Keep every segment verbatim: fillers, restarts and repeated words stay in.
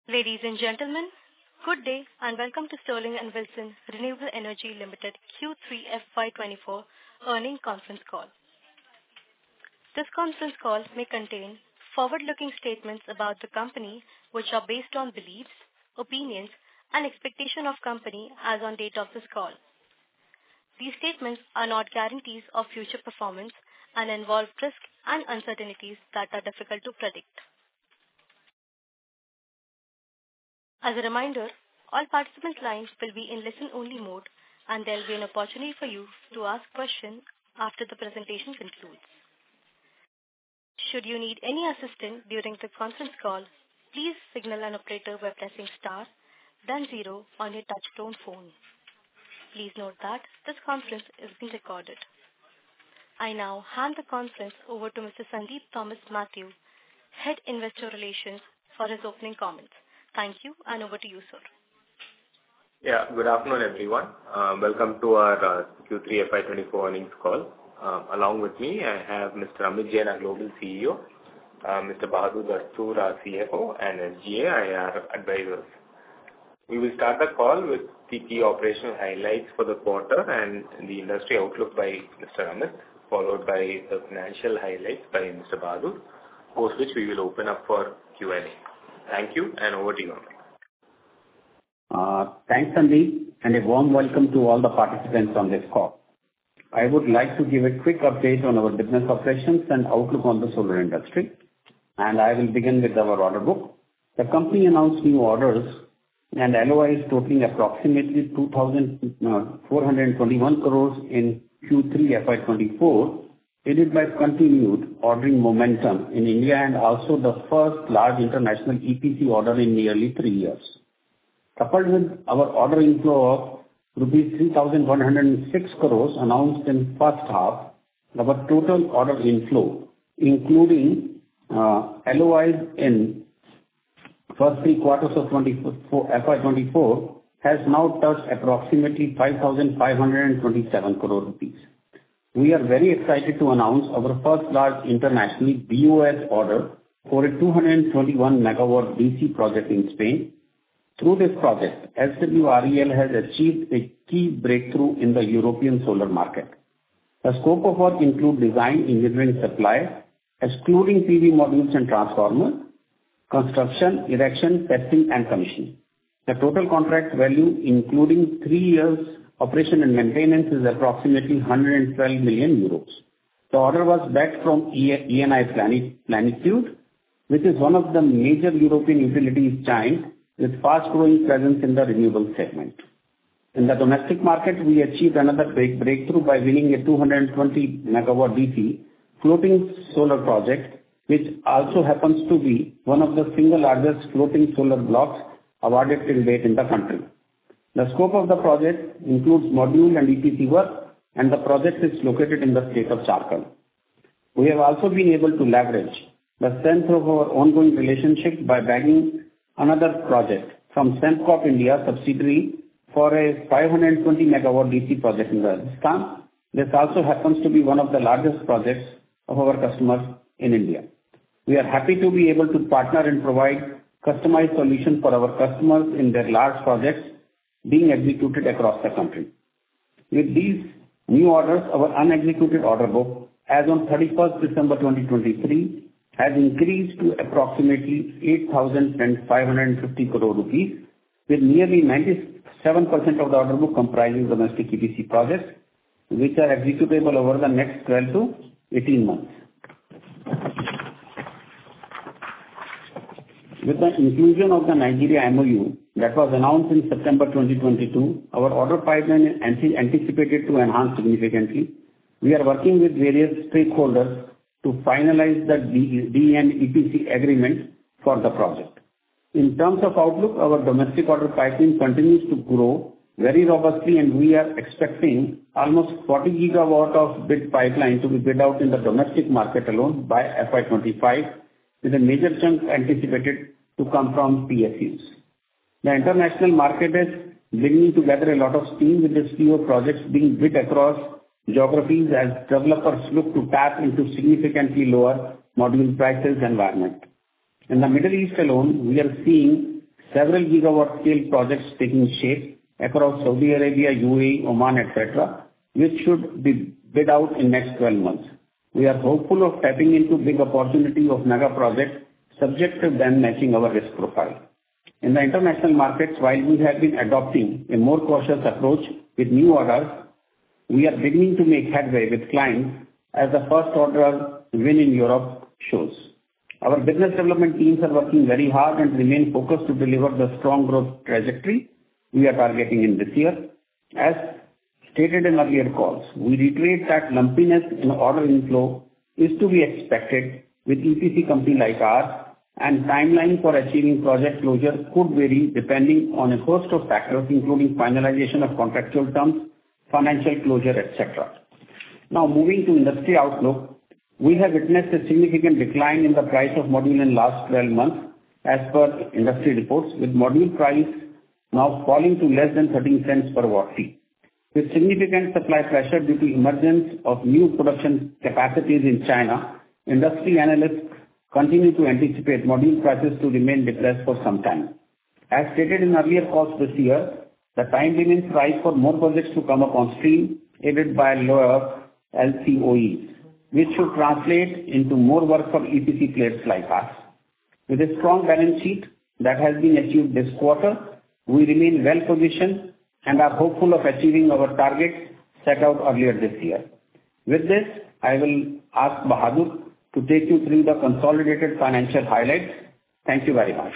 Ladies and gentlemen, good day and welcome to Sterling and Wilson Renewable Energy Limited Q three F Y twenty-four earnings conference call. This conference call may contain forward-looking statements about the company which are based on beliefs, opinions and expectation of company as on date of this call. These statements are not guarantees of future performance and involve risks and uncertainties that are difficult to predict. As a reminder, all participant lines will be in listen-only mode and there will be an opportunity for you to ask questions after the presentation concludes. Should you need any assistance during the conference call, please signal an operator by pressing star, then zero on your touch-tone phone. Please note that this conference is being recorded. I now hand the conference over to Mister Sandeep Thomas Mathew, Head Investor Relations, for his opening comments. Thank you, and over to you, sir. Yeah, good afternoon, everyone. Uh, welcome to our uh, Q three F Y twenty-four earnings call. Uh, along with me, I have Mister Amit Jain, our Global C E O, uh, Mister Bahadur Dastoor, our C F O, and S G A, our advisors. We will start the call with the key operational highlights for the quarter and the industry outlook by Mister Amit, followed by the financial highlights by Mister Bahadur, post which we will open up for Q and A. Thank you, and over to you, Amit. Uh, thanks, Sandeep, and a warm welcome to all the participants on this call. I would like to give a quick update on our business operations and outlook on the solar industry, and I will begin with our order book. The company announced new orders and L O Is totaling approximately two thousand four hundred twenty-one crores in Q three F Y twenty-four, aided by continued ordering momentum in India and also the first large international E P C order in nearly three years. Coupled with our order inflow of rupees three thousand one hundred six crores announced in first half, our total order inflow, including uh, L O Is in first three quarters of F Y twenty-four, has now touched approximately five thousand five hundred twenty-seven crore rupees. We are very excited to announce our first large international B O S order for a two hundred twenty-one megawatt D C project in Spain. Through this project, S W R E L has achieved a key breakthrough in the European solar market. The scope of work includes design, engineering, supply, excluding P V modules and transformers, construction, erection, testing and commissioning. The total contract value, including three years operation and maintenance, is approximately one hundred twelve million euros. The order was backed from E N I Plenitude, which is one of the major European utilities giant with fast-growing presence in the renewable segment. In the domestic market, we achieved another break breakthrough by winning a two hundred twenty megawatt D C floating solar project, which also happens to be one of the single largest floating solar blocks awarded till date in the country. The scope of the project includes module and E P C work, and the project is located in the state of Jharkhand. We have also been able to leverage the strength of our ongoing relationship by bagging another project from Sembcorp India subsidiary for a five hundred twenty megawatt D C project in Rajasthan. This also happens to be one of the largest projects of our customers in India. We are happy to be able to partner and provide customized solutions for our customers in their large projects being executed across the country. With these new orders, our unexecuted order book as on thirty-first December twenty twenty-three has increased to approximately eight thousand five hundred fifty crore rupees, with nearly ninety-seven percent of the order book comprising domestic E P C projects, which are executable over the next twelve to eighteen months. With the inclusion of the Nigeria M O U that was announced in September twenty twenty-two, our order pipeline is anticipated to enhance significantly. We are working with various stakeholders to finalize the D and E P C agreement for the project. In terms of outlook, our domestic order pipeline continues to grow very robustly, and we are expecting almost forty gigawatt of bid pipeline to be bid out in the domestic market alone by F Y twenty-five, with a major chunk anticipated to come from P S Us. The international market is beginning to gather a lot of steam, with the slew of projects being bid across geographies as developers look to tap into significantly lower module prices environment. In the Middle East alone, we are seeing several gigawatt scale projects taking shape across Saudi Arabia, U A E, Oman, et cetera, which should be bid out in next twelve months. We are hopeful of tapping into big opportunity of mega projects, subject to them matching our risk profile. In the international markets, while we have been adopting a more cautious approach with new orders, we are beginning to make headway with clients as the first order win in Europe shows. Our business development teams are working very hard and remain focused to deliver the strong growth trajectory we are targeting in this year. As stated in earlier calls, we reiterate that lumpiness in order inflow is to be expected with E P C company like ours, and timeline for achieving project closure could vary depending on a host of factors, including finalization of contractual terms, financial closure, et cetera. Now, moving to industry outlook, we have witnessed a significant decline in the price of module in last twelve months as per industry reports, with module price now falling to less than thirteen cents per watt peak. With significant supply pressure due to emergence of new production capacities in China, industry analysts continue to anticipate module prices to remain depressed for some time. As stated in earlier calls this year, the time remains right for more projects to come up on stream, aided by lower L C O Es, which should translate into more work for E P C players like us. With a strong balance sheet that has been achieved this quarter, we remain well positioned and are hopeful of achieving our targets set out earlier this year. With this, I will ask Bahadur to take you through the consolidated financial highlights. Thank you very much.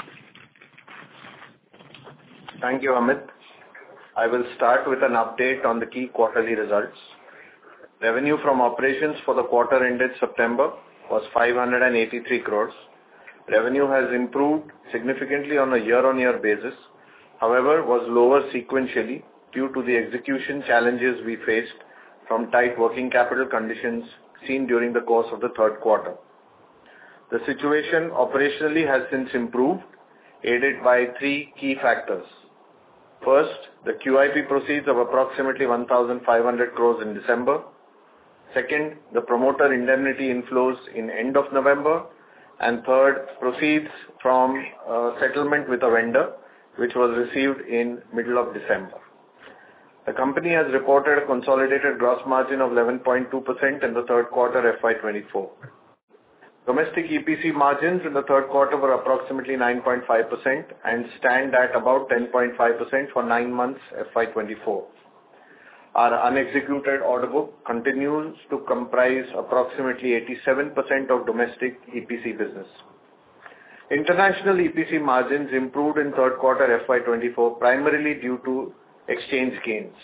Thank you, Amit. I will start with an update on the key quarterly results. Revenue from operations for the quarter ended September was five hundred eighty-three crores. Revenue has improved significantly on a year-on-year basis, however, was lower sequentially due to the execution challenges we faced from tight working capital conditions seen during the course of the third quarter. The situation operationally has since improved, aided by three key factors. First, the Q I P proceeds of approximately one thousand five hundred crores in December. Second, the promoter indemnity inflows in end of November. And third, proceeds from uh, settlement with a vendor, which was received in middle of December. The company has reported a consolidated gross margin of eleven point two percent in the third quarter F Y twenty-four. Domestic E P C margins in the third quarter were approximately nine point five percent and stand at about ten point five percent for nine months F Y twenty-four. Our unexecuted order book continues to comprise approximately eighty-seven percent of domestic E P C business. International E P C margins improved in third quarter F Y twenty-four primarily due to exchange gains.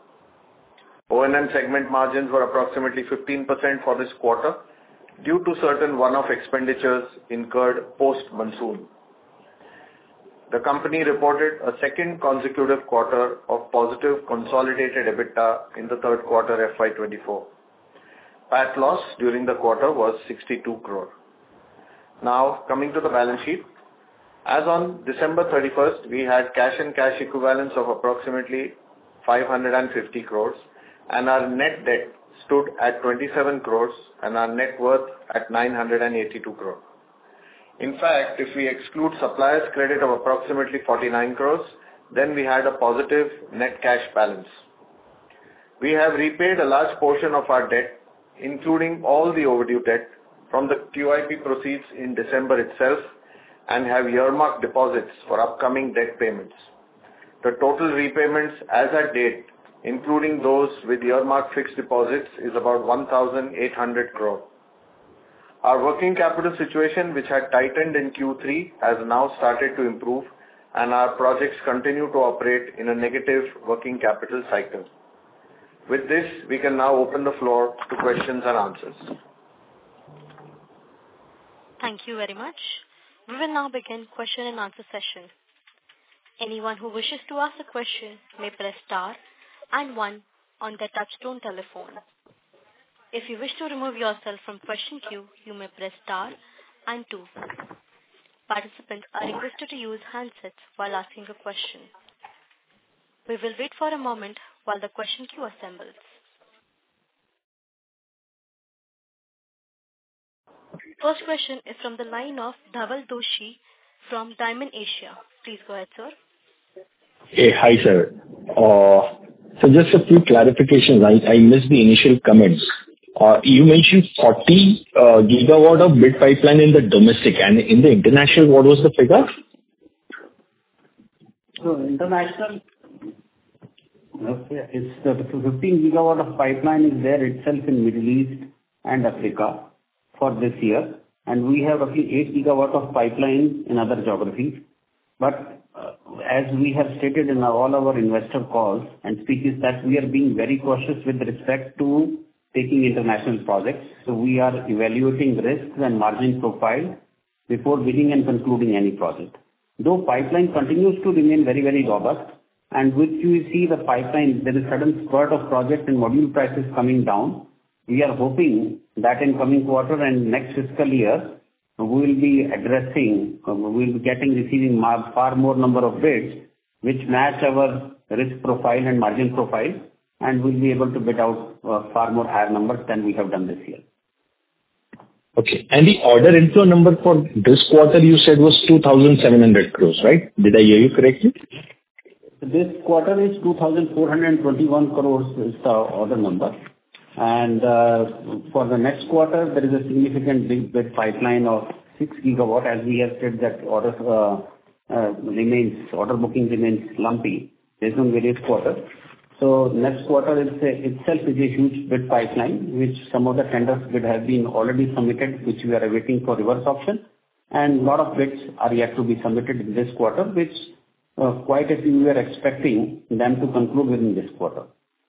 O and M segment margins were approximately fifteen percent for this quarter due to certain one-off expenditures incurred post-monsoon. The company reported a second consecutive quarter of positive consolidated EBITDA in the third quarter F Y twenty-four. P A T loss during the quarter was sixty-two crore. Now, coming to the balance sheet. As on December thirty-first, we had cash and cash equivalents of approximately five hundred fifty crores, and our net debt stood at twenty-seven crores and our net worth at nine hundred eighty-two crores. In fact, if we exclude suppliers' credit of approximately forty-nine crores, then we had a positive net cash balance. We have repaid a large portion of our debt, including all the overdue debt, from the Q I P proceeds in December itself, and have earmarked deposits for upcoming debt payments. The total repayments as at date, including those with earmarked fixed deposits, is about one thousand eight hundred crore. Our working capital situation, which had tightened in Q three, has now started to improve, and our projects continue to operate in a negative working capital cycle. With this, we can now open the floor to questions and answers. Thank you very much. We will now begin question and answer session. Anyone who wishes to ask a question may press star and one on their touchtone telephone. If you wish to remove yourself from question queue, you may press star and two. Participants are requested to use handsets while asking a question. We will wait for a moment while the question queue assembles. First question is from the line of Dhaval Doshi from Diamond Asia. Please go ahead, sir. Hey, hi, sir. Uh, so just a few clarifications. I, I missed the initial comments. Uh, you mentioned forty uh, gigawatt of bid pipeline in the domestic, and in the international, what was the figure? So international, okay, it's the fifteen gigawatt of pipeline is there itself in Middle East and Africa for this year, and we have roughly eight gigawatt of pipeline in other geographies. But uh, as we have stated in all our investor calls and speeches, that we are being very cautious with respect to taking international projects. So we are evaluating risks and margin profile before bidding and concluding any project. Though pipeline continues to remain very, very robust, and which you see the pipeline, there is sudden spurt of project and module prices coming down. We are hoping that in coming quarter and next fiscal year, we will be addressing, we will be getting, receiving far more number of bids, which match our risk profile and margin profile, and we'll be able to bid out uh, far more higher numbers than we have done this year. Okay. And the order inflow number for this quarter you said was two thousand seven hundred crores, right? Did I hear you correctly? This quarter is two thousand four hundred twenty-one crores is the order number. And uh, for the next quarter, there is a significant big bid pipeline of six gigawatt, as we have said that order uh, uh, remains, order booking remains lumpy based on various quarters. So next quarter is a, itself is a huge bid pipeline, which some of the tenders bid have been already submitted, which we are awaiting for reverse auction, and a lot of bids are yet to be submitted in this quarter, which uh, quite a few we are expecting them to conclude within this quarter.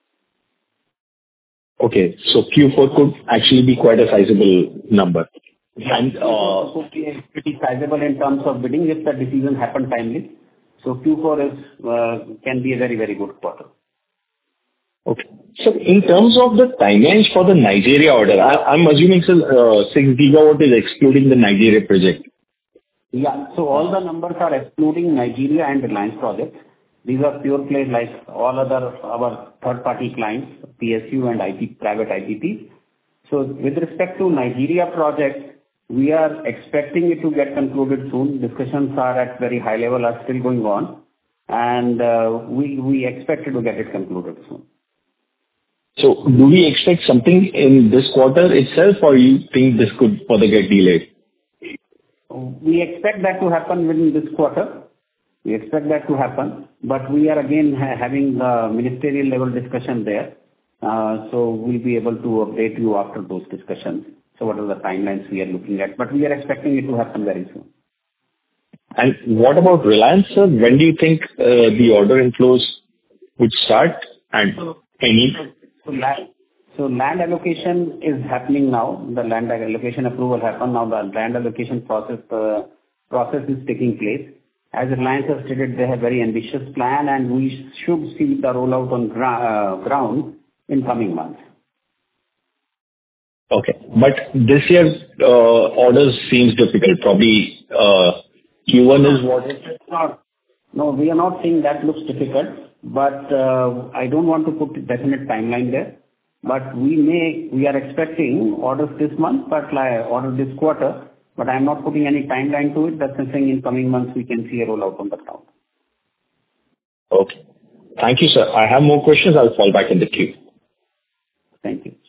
Okay, so Q four could actually be quite a sizable number. And uh, could be pretty sizable in terms of bidding if the decision happen timely. So Q four is uh, can be a very, very good quarter. Okay. So in terms of the timelines for the Nigeria order, I, I'm assuming so, uh, six gigawatt is excluding the Nigeria project. Yeah. So all the numbers are excluding Nigeria and Reliance projects. These are pure plays like all other our third-party clients, P S U and I P, private I P Ps. So with respect to Nigeria project, we are expecting it to get concluded soon. Discussions are at very high level, are still going on, and uh, we we expect to get it concluded soon. So do we expect something in this quarter itself, or you think this could further get delayed? We expect that to happen within this quarter. We expect that to happen, but we are again ha- having the ministerial level discussion there. Uh, so we'll be able to update you after those discussions. So what are the timelines we are looking at? But we are expecting it to happen very soon. And what about Reliance, sir? When do you think uh, the order inflows would start, and any? So land, so land allocation is happening now. The land allocation approval happened now. The land allocation process uh, process is taking place. As Reliance has stated, they have very ambitious plan, and we should see the rollout on gra- uh, ground in coming months. Okay. But this year's uh, orders seems difficult. Probably uh, Q one is what? Not, no, we are not saying that looks difficult, but uh, I don't want to put a definite timeline there. But we may, we are expecting orders this month, but like order this quarter. But I'm not putting any timeline to it. That's something in coming months we can see a rollout on the ground. Okay. Thank you, sir. I have more questions. I'll fall back in the queue. Thank you.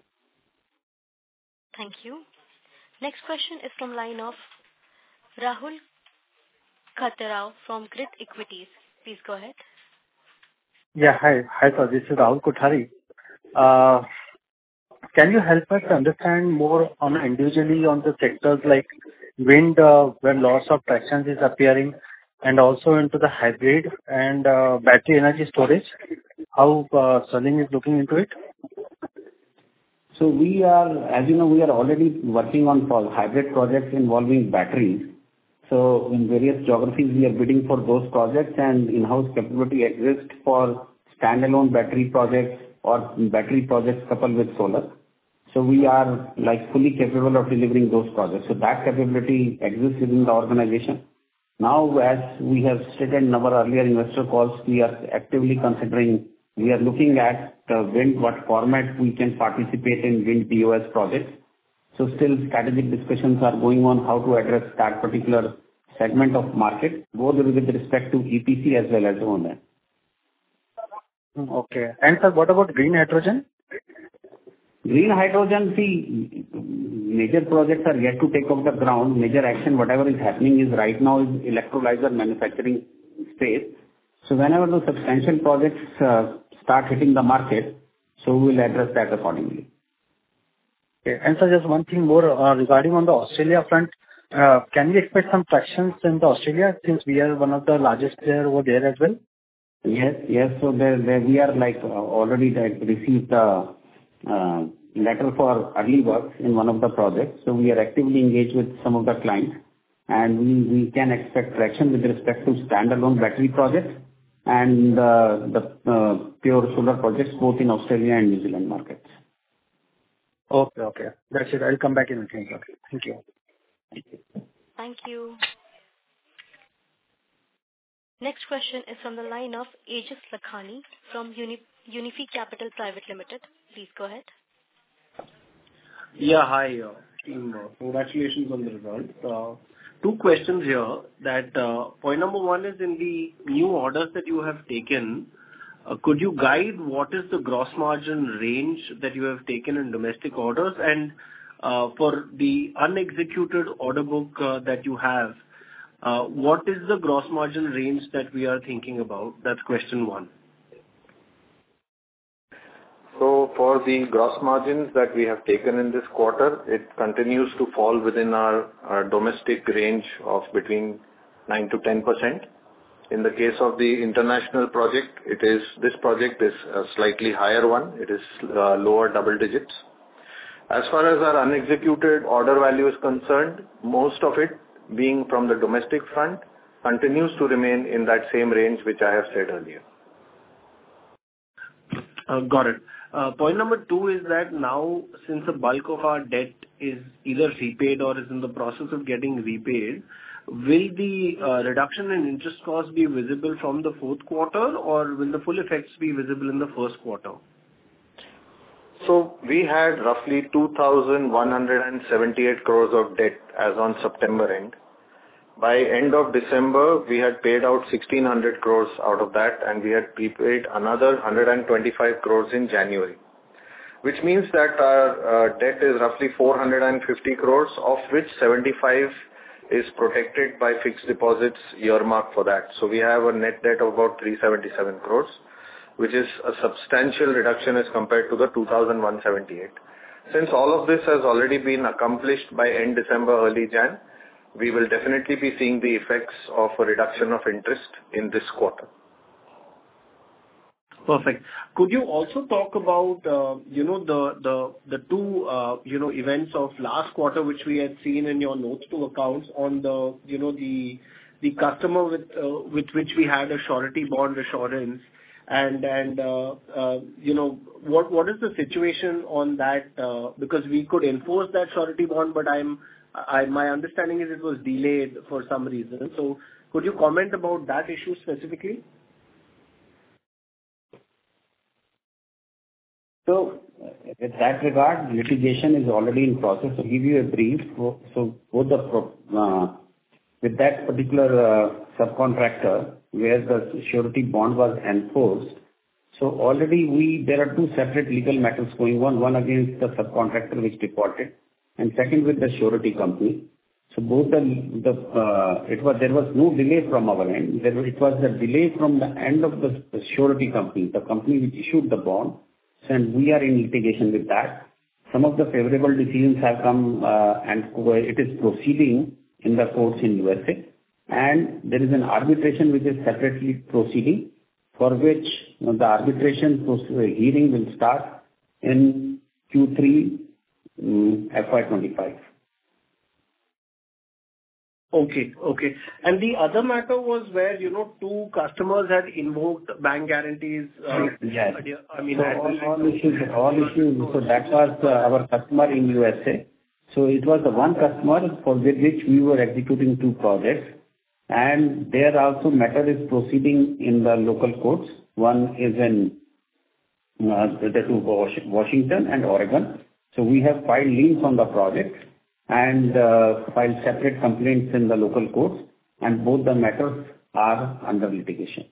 Thank you. Next question is from line of Rahul Khatarao from Grit Equities. Please go ahead. Yeah, hi. Hi, sir. This is Rahul Kothari. Uh, Can you help us understand more on individually on the sectors like wind, uh, where lots of traction is appearing, and also into the hybrid and uh, battery energy storage? How uh, Sterling is looking into it? So we are, as you know, we are already working on hybrid projects involving batteries. So in various geographies, we are bidding for those projects, and in-house capability exists for standalone battery projects or battery projects coupled with solar. So we are like fully capable of delivering those projects. So that capability exists within the organization. Now, as we have stated in our earlier investor calls, we are actively considering, we are looking at the wind, what format we can participate in wind B O S projects. So still strategic discussions are going on how to address that particular segment of market, both with respect to E P C as well as O and M. Okay. And sir, what about green hydrogen? Green hydrogen, see, major projects are yet to take off the ground. Major action, whatever is happening is right now is electrolyzer manufacturing space. So whenever the substantial projects uh, start hitting the market, so we will address that accordingly. Okay. And sir, just one thing more uh, regarding on the Australia front. Uh, can we expect some tractions in the Australia since we are one of the largest player over there as well? Yes, yes. So there, there we are like uh, already like received the uh, letter for early works in one of the projects. So we are actively engaged with some of the clients, and we, we can expect traction with respect to standalone battery projects and uh, the uh, pure solar projects both in Australia and New Zealand markets. Okay, okay. That's it. I'll come back in a minute. Okay. Thank you. Thank you. Thank you. Next question is from the line of Aegis Lakhani from Uni- Unifi Capital Private Limited. Please go ahead. Yeah, hi, uh, team. Uh, congratulations on the result. Uh, two questions here. That uh, point number one is in the new orders that you have taken. Uh, could you guide what is the gross margin range that you have taken in domestic orders? And uh, for the unexecuted order book uh, that you have, uh, what is the gross margin range that we are thinking about? That's question one. So for the gross margins that we have taken in this quarter, it continues to fall within our, our domestic range of between nine to ten percent. In the case of the international project, it is this project is a slightly higher one. It is uh, lower double digits. As far as our unexecuted order value is concerned, most of it being from the domestic front continues to remain in that same range which I have said earlier. Uh, got it. Uh, point number two is that now, since the bulk of our debt is either repaid or is in the process of getting repaid, will the uh, reduction in interest costs be visible from the fourth quarter, or will the full effects be visible in the first quarter? So we had roughly two thousand one hundred seventy-eight crores of debt as on September end. By end of December, we had paid out sixteen hundred crores out of that, and we had prepaid another one hundred twenty-five crores in January, which means that our uh, debt is roughly four hundred fifty crores, of which seventy-five is protected by fixed deposits earmarked for that. So we have a net debt of about three hundred seventy-seven crores, which is a substantial reduction as compared to the two thousand one hundred seventy-eight. Since all of this has already been accomplished by end December, early Jan, we will definitely be seeing the effects of a reduction of interest in this quarter. Perfect. Could you also talk about, uh, you know, the the the two, uh, you know, events of last quarter, which we had seen in your notes to accounts on the, you know, the the customer with uh, with which we had a surety bond assurance, and and uh, uh, you know, what what is the situation on that? Uh, because we could enforce that surety bond, but I'm I my understanding is it was delayed for some reason. So could you comment about that issue specifically? So, with that regard, litigation is already in process. To give you a brief, so both the uh, with that particular uh, subcontractor where the surety bond was enforced, so already we there are two separate legal matters going on. One against the subcontractor which defaulted, and second with the surety company. So both the the uh, it was there was no delay from our end. There was, it was the delay from the end of the, the surety company, the company which issued the bond. And we are in litigation with that. Some of the favorable decisions have come uh, and it is proceeding in the courts in U S A. And there is an arbitration which is separately proceeding, for which you know, the arbitration hearing will start in Q three um, F Y twenty-five. Okay. Okay. And the other matter was where, you know, two customers had invoked bank guarantees. uh, Yes. I mean, So had- all all issues, all issues. So that was uh, our customer in U S A. So it was the one customer for with which we were executing two projects, and there also matter is proceeding in the local courts. One is in uh, the two Wash- Washington and Oregon. So we have filed liens on the project and uh, filed separate complaints in the local courts. and both the matters are under litigation.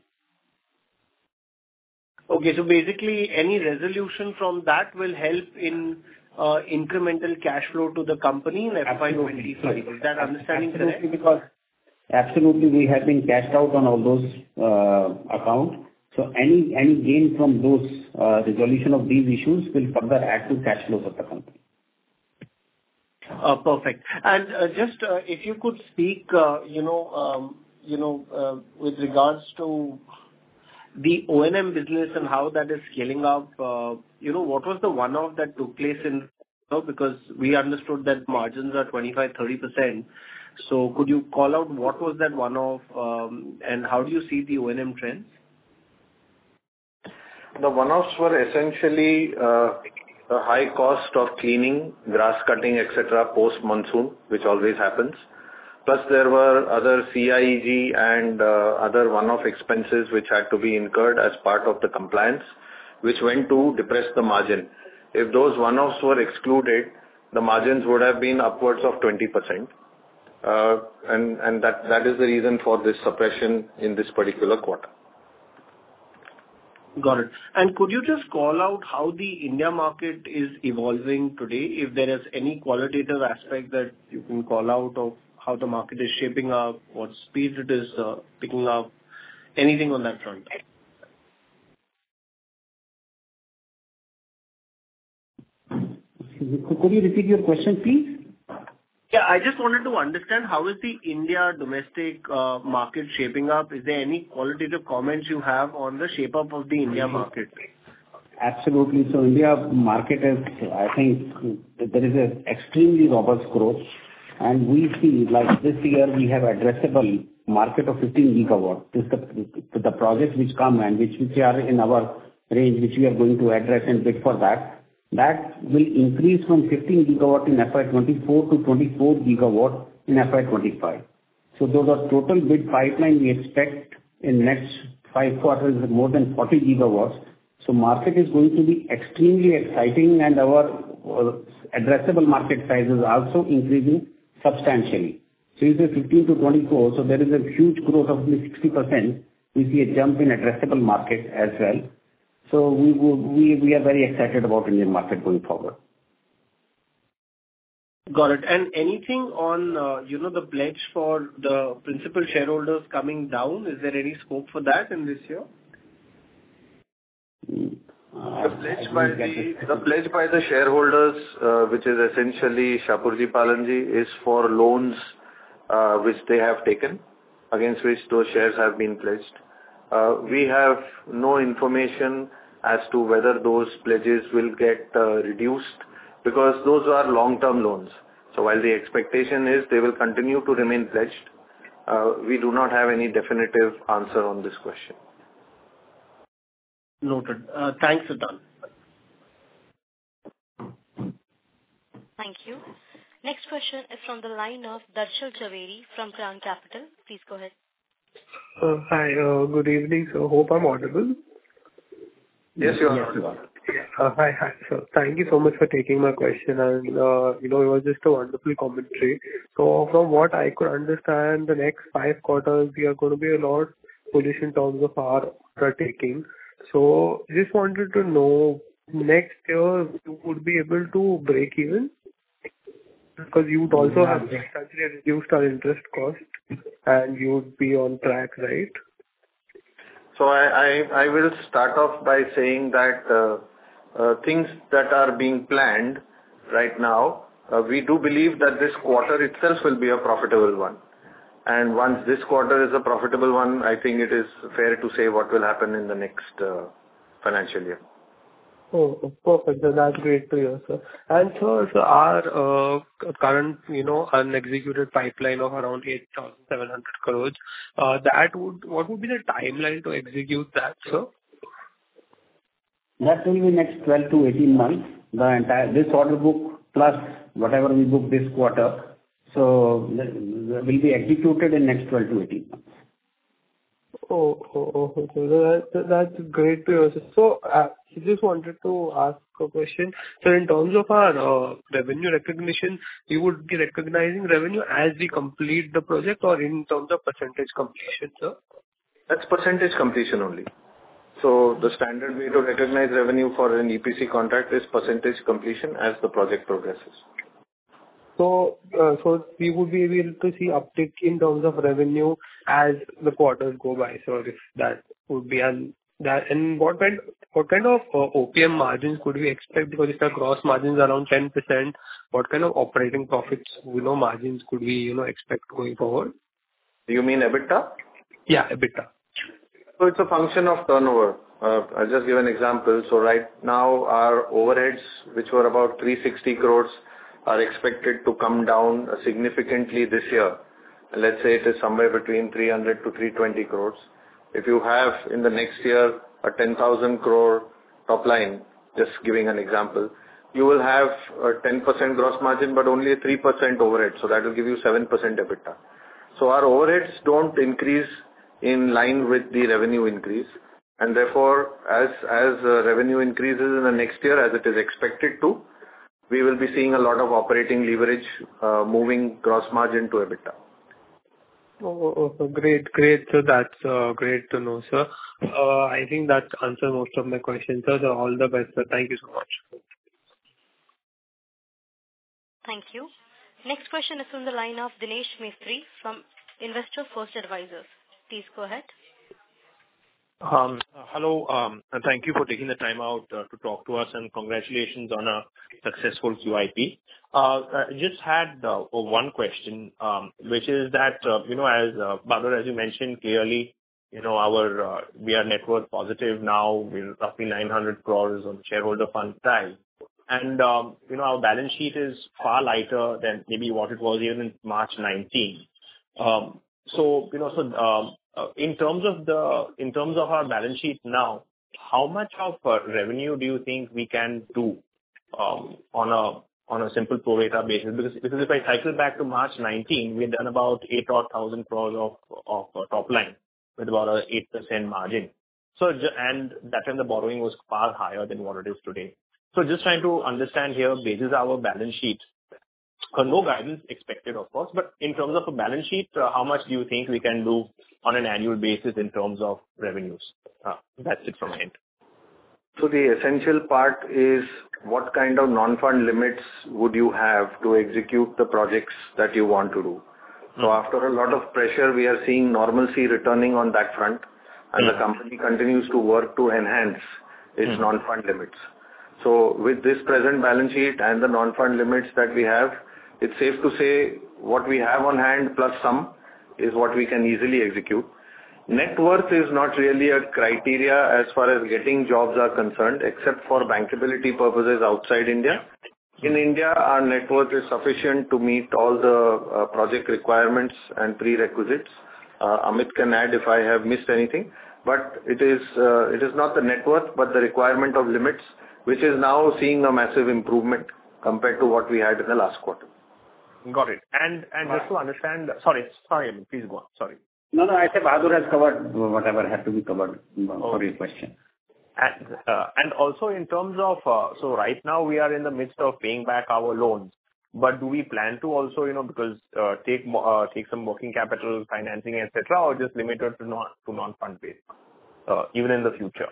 Okay. So basically, any resolution from that will help in uh, incremental cash flow to the company in F Y twenty-five. Is that understanding correct? Absolutely, because absolutely we have been cashed out on all those uh, accounts. So any any gain from those uh, resolution of these issues will further add to cash flows of the company. Uh, Perfect. And uh, just uh, if you could speak, uh, you know, um, you know, uh, with regards to the O and M business and how that is scaling up, uh, you know, what was the one-off that took place in, because we understood that margins are twenty-five to thirty percent. So could you call out what was that one-off, um, and how do you see the O and M trends? The one-offs were essentially uh, a high cost of cleaning, grass cutting, et cetera, post-monsoon, which always happens. Plus, there were other C I E G and uh, other one-off expenses which had to be incurred as part of the compliance, which went to depress the margin. If those one-offs were excluded, the margins would have been upwards of twenty percent. Uh, and and that, that is the reason for this suppression in this particular quarter. Got it. And could you just call out how the India market is evolving today? If there is any qualitative aspect that you can call out of how the market is shaping up, what speed it is uh, picking up, anything on that front? Could you repeat your question, please? Yeah, I just wanted to understand how is the India domestic uh, market shaping up? Is there any qualitative comments you have on the shape up of the India market? Absolutely. So India market is, I think, there is an extremely robust growth, and we see, like this year, we have addressable market of fifteen gigawatt. This is the, the projects which come and which, which are in our range, which we are going to address and bid for that. That will increase from fifteen gigawatt in F Y twenty-four to twenty-four gigawatt in F Y twenty-five. So though the total bid pipeline we expect in next five quarters is more than forty gigawatts. So market is going to be extremely exciting, and our uh, addressable market size is also increasing substantially. So you say fifteen to twenty-four, so there is a huge growth of sixty percent. We see a jump in addressable market as well. So we we we are very excited about Indian market going forward. Got it. And anything on, uh, you know, the pledge for the principal shareholders coming down? Is there any scope for that in this year? Uh, The pledge by the, the pledge by the shareholders, uh, which is essentially Shapurji Palanji, is for loans uh, which they have taken, against which those shares have been pledged. Uh, we have no information as to whether those pledges will get uh, reduced, because those are long-term loans. So while the expectation is they will continue to remain pledged, uh, we do not have any definitive answer on this question. Noted. Uh, Thanks a ton. Thank you. Next question is from the line of Darshil Jhaveri from Crown Capital. Please go ahead. Uh, hi, uh, good evening. So hope I'm audible. Yes, you are. Yes, you are. Uh, hi, hi. So thank you so much for taking my question, and uh, you know, it was just a wonderful commentary. So from what I could understand, the next five quarters we are going to be a lot bullish in terms of our order taking. So just wanted to know, next year you would be able to break even, because you would also have substantially reduced our interest cost, and you would be on track, right? So I, I, I will start off by saying that uh, uh, things that are being planned right now, uh, we do believe that this quarter itself will be a profitable one. And once this quarter is a profitable one, I think it is fair to say what will happen in the next uh, financial year. Oh, perfect. So that's great to hear, sir. And so, so our uh, current, you know, unexecuted pipeline of around eight thousand seven hundred crores, uh, that would, what would be the timeline to execute that, sir? That will be next twelve to eighteen months. The entire, this order book plus whatever we book this quarter, so will be executed in next twelve to eighteen months. Oh, oh, oh, so that, that's great to hear. So, uh, I just wanted to ask a question. So in terms of our uh, revenue recognition, we would be recognizing revenue as we complete the project or in terms of percentage completion, sir? That's percentage completion only. So the standard way to recognize revenue for an E P C contract is percentage completion as the project progresses. So, uh, so we would be able to see uptick in terms of revenue as the quarters go by. So if that would be an that, and what kind, what kind of uh, O P M margins could we expect? Because if the gross margins are around ten percent, what kind of operating profits, you know, margins could we, you know, expect going forward? Do you mean EBITDA? Yeah, EBITDA. So it's a function of turnover. Uh, I'll just give an example. So right now, our overheads, which were about three hundred sixty crores, are expected to come down significantly this year. Let's say it is somewhere between three hundred to three hundred twenty crores. If you have in the next year a ten thousand crore top line, just giving an example, you will have a ten percent gross margin, but only a three percent overhead. So that will give you seven percent EBITDA. So our overheads don't increase in line with the revenue increase. And therefore, as, as uh, revenue increases in the next year, as it is expected to, we will be seeing a lot of operating leverage, uh, moving gross margin to EBITDA. Oh, oh, great, great. So that's uh, great to know, sir. Uh, I think that answers most of my questions, sir. So all the best, sir. Thank you so much. Thank you. Next question is from the line of Dinesh Mistry from Investor First Advisors. Please go ahead. Um, hello, um, and thank you for taking the time out uh, to talk to us, and congratulations on a successful Q I P. Uh, I just had uh, one question, um, which is that, uh, you know, as uh, Bahadur, as you mentioned clearly, you know, our uh, we are net worth positive now. We're roughly nine hundred crores on shareholder fund side. And, um, you know, our balance sheet is far lighter than maybe what it was even in March nineteenth. Um, so, you know, so um, uh, in terms of the, in terms of our balance sheet now, how much of uh, revenue do you think we can do um, on a on a simple pro rata basis? Because, because if I cycle back to March nineteenth, we had done about eight odd thousand crores of, of uh, top line with about a eight percent margin. So, and that time the borrowing was far higher than what it is today. So just trying to understand here, basis our balance sheet, uh, no guidance expected, of course, but in terms of a balance sheet, uh, how much do you think we can do on an annual basis in terms of revenues? Uh, that's it from my end. So the essential part is what kind of non-fund limits would you have to execute the projects that you want to do? So mm. after a lot of pressure, we are seeing normalcy returning on that front, and mm. the company continues to work to enhance its mm. non-fund limits. So with this present balance sheet and the non-fund limits that we have, it's safe to say what we have on hand plus some is what we can easily execute. Net worth is not really a criteria as far as getting jobs are concerned, except for bankability purposes outside India. In India, our net worth is sufficient to meet all the uh, project requirements and prerequisites. Uh, Amit can add if I have missed anything, but it is uh, it is not the net worth, but the requirement of limits, which is now seeing a massive improvement compared to what we had in the last quarter. Got it. And and just to understand, sorry, sorry, Amit, please go on. Sorry. No, no, I said Bahadur has covered whatever had to be covered for okay. your question. And uh, and also in terms of, uh, so right now we are in the midst of paying back our loans, but do we plan to also, you know, because uh, take uh, take some working capital financing, et cetera, or just limited to non to non-fund based, uh, even in the future?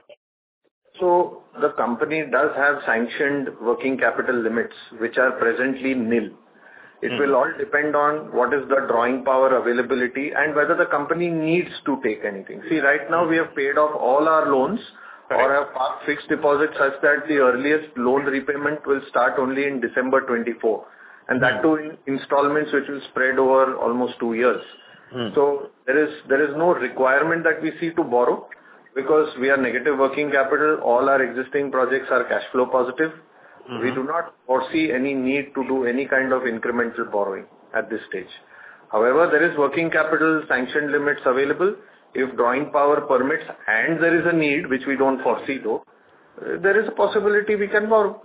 So the company does have sanctioned working capital limits, which are presently nil. It mm. will all depend on what is the drawing power availability and whether the company needs to take anything. See, right now we have paid off all our loans Correct. or have parked fixed deposits such that the earliest loan repayment will start only in December twenty-four. And that too in installments which will spread over almost two years. Mm. So there is, there is no requirement that we see to borrow because we are negative working capital. All our existing projects are cash flow positive. Mm-hmm. We do not foresee any need to do any kind of incremental borrowing at this stage. However, there is working capital sanction limits available. If drawing power permits and there is a need, which we don't foresee though, there is a possibility we can borrow.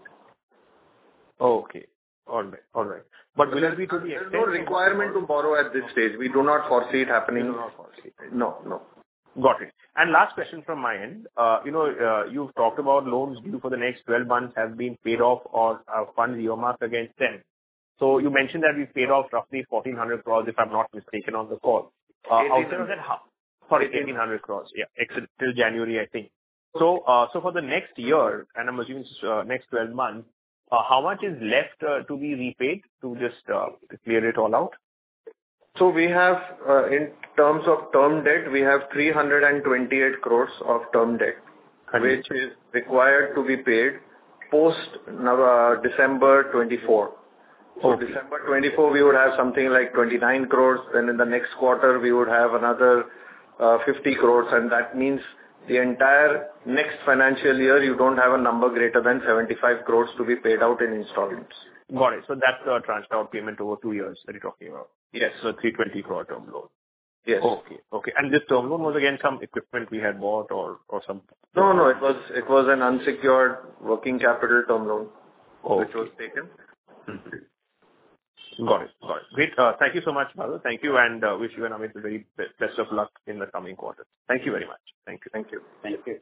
Okay. All right. All right. But will it be to the extent? There is no requirement to borrow at this stage. We do not foresee it happening. We do not foresee it. No, no. Got it. And last question from my end. Uh, you know, uh, you've talked about loans due for the next twelve months have been paid off or uh, funds earmarked against them. So you mentioned that we paid off roughly fourteen hundred crores, if I'm not mistaken, on the call. Uh, outside of that, how? Sorry, eighteen hundred crores. Yeah, exit till January, I think. So, uh, so for the next year, and I'm assuming uh, next twelve months, uh, how much is left uh, to be repaid to just uh, clear it all out? So we have, uh, in terms of term debt, we have three hundred twenty-eight crores of term debt, which is required to be paid post uh, December twenty-four. So okay. December twenty-four, we would have something like twenty-nine crores. Then in the next quarter, we would have another uh, fifty crores. And that means the entire next financial year, you don't have a number greater than seventy-five crores to be paid out in installments. Got it. So that's a tranched out payment over two years that you're talking about. Yes. So three hundred twenty crore term loan. Yes. Okay. Okay. And this term loan was again some equipment we had bought or, or some... No, no, it was, it was an unsecured working capital term loan, okay. which was taken. Mm-hmm. Got it. Got it. Great. Uh, thank you so much, Madhu. Thank you, and uh, wish you and Amit the very best of luck in the coming quarters. Thank you very much. Thank you. Thank you. Thank you.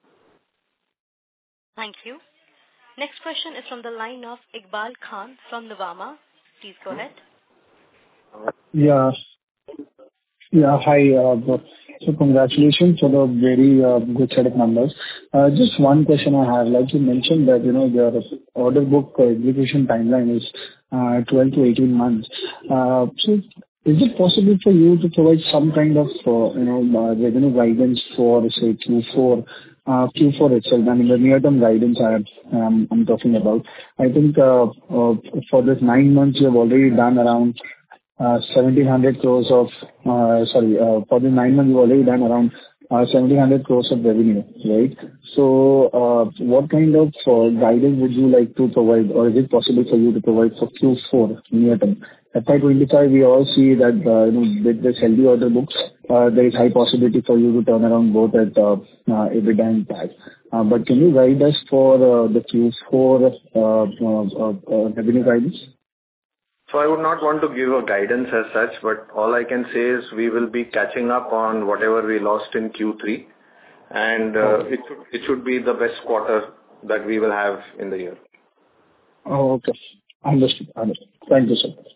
Thank you. Next question is from the line of Iqbal Khan from Nuvama. Please go ahead. Yeah. Yeah. Hi. Uh, so congratulations for the very uh, good set of numbers. Uh, just one question I have. Like you mentioned that, you know, your order book execution timeline is uh, twelve to eighteen months. Uh, so is it possible for you to provide some kind of, uh, you know, uh, revenue guidance for, say, Q four? Uh, Q four itself, I mean, the near-term guidance I have, um, I'm talking about. I think uh, uh, for this nine months, you have already done around uh, seventeen hundred crores of, uh, sorry, uh, for the nine months, you've already done around uh, seventeen hundred crores of revenue, right? So, uh, what kind of uh, guidance would you like to provide, or is it possible for you to provide for Q four near-term? F Y twenty-five, we all see that, uh, you know, with this healthy order books, uh, there is high possibility for you to turn around both at uh, uh, EBITDA and P A T. Uh, but can you guide us for uh, the Q four uh, uh, uh, uh, revenue guidance? So I would not want to give a guidance as such, but all I can say is we will be catching up on whatever we lost in Q three, and uh, okay. it should it should be the best quarter that we will have in the year. Oh, okay. Understood. Understood. Thank you so much.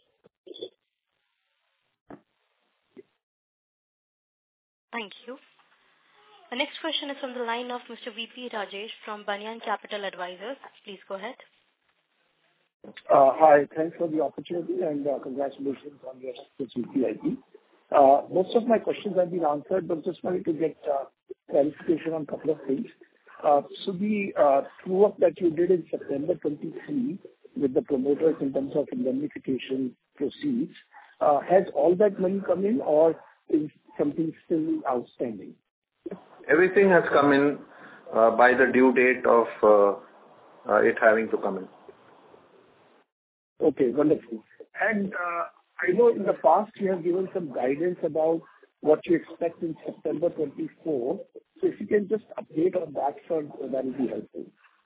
Thank you. The next question is from the line of Mister V P Rajesh from Banyan Capital Advisors. Please go ahead. Uh, hi, thanks for the opportunity and uh, congratulations on your success with P I P. Uh, most of my questions have been answered, but just wanted to get uh, clarification on a couple of things. Uh, so the uh, true-up that you did in September twenty-three with the promoters in terms of indemnification proceeds, uh, has all that money come in or is something still outstanding? Everything has come in uh, by the due date of uh, uh, it having to come in. Okay, wonderful. And uh, I know in the past you have given some guidance about what you expect in September twenty-four. So if you can just update on that front, that would be helpful.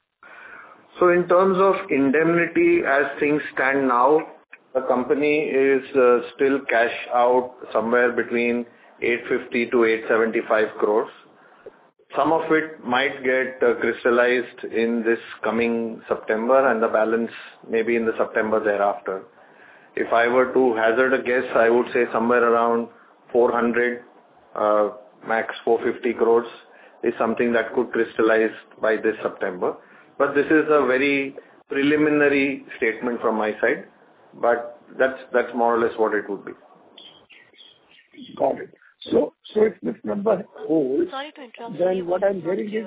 So in terms of indemnity, as things stand now, the company is uh, still cash out somewhere between eight fifty to eight seventy-five crores. Some of it might get uh, crystallized in this coming September and the balance maybe in the September thereafter. If I were to hazard a guess, I would say somewhere around four hundred, uh, max four fifty crores is something that could crystallize by this September. But this is a very preliminary statement from my side, but that's, that's more or less what it would be. Got it. So, so if this number holds, Sorry to interrupt, then you what I'm hearing is...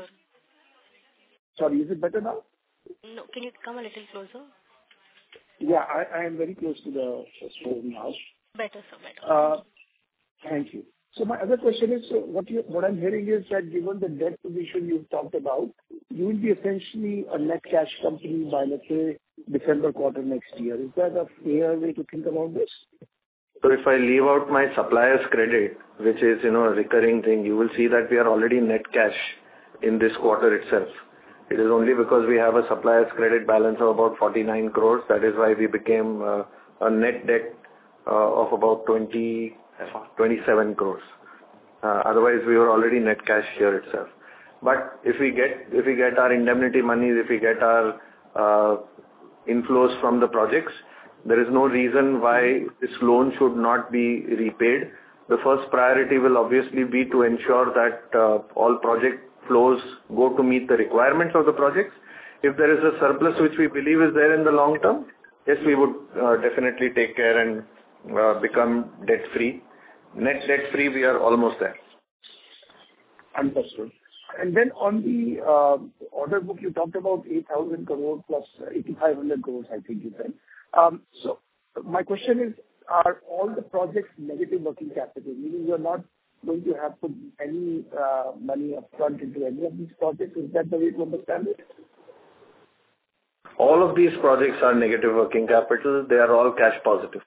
Sorry, is it better now? No, can you come a little closer? Yeah, I, I am very close to the phone now. Better, sir, better. Uh, thank you. So my other question is, so what you, what I'm hearing is that given the debt position you've talked about, you will be essentially a net cash company by, let's say, December quarter next year. Is that a fair way to think about this? So if I leave out my supplier's credit, which is, you know, a recurring thing, you will see that we are already net cash in this quarter itself. It is only because we have a supplier's credit balance of about forty-nine crores. That is why we became uh, a net debt uh, of about twenty, twenty-seven crores. Uh, otherwise, we were already net cash here itself. But if we get if we get our indemnity money, if we get our uh, inflows from the projects, there is no reason why this loan should not be repaid. The first priority will obviously be to ensure that uh, all project flows go to meet the requirements of the projects. If there is a surplus which we believe is there in the long term, yes, we would uh, definitely take care and uh, become debt-free. Net debt-free, we are almost there. Understood. And then on the uh, order book, you talked about eight thousand crore plus eighty-five hundred crores, I think you said. Um, so my question is, are all the projects negative working capital, meaning you're not going to have put any uh, money upfront into any of these projects? Is that the way to understand it? All of these projects are negative working capital. They are all cash positive.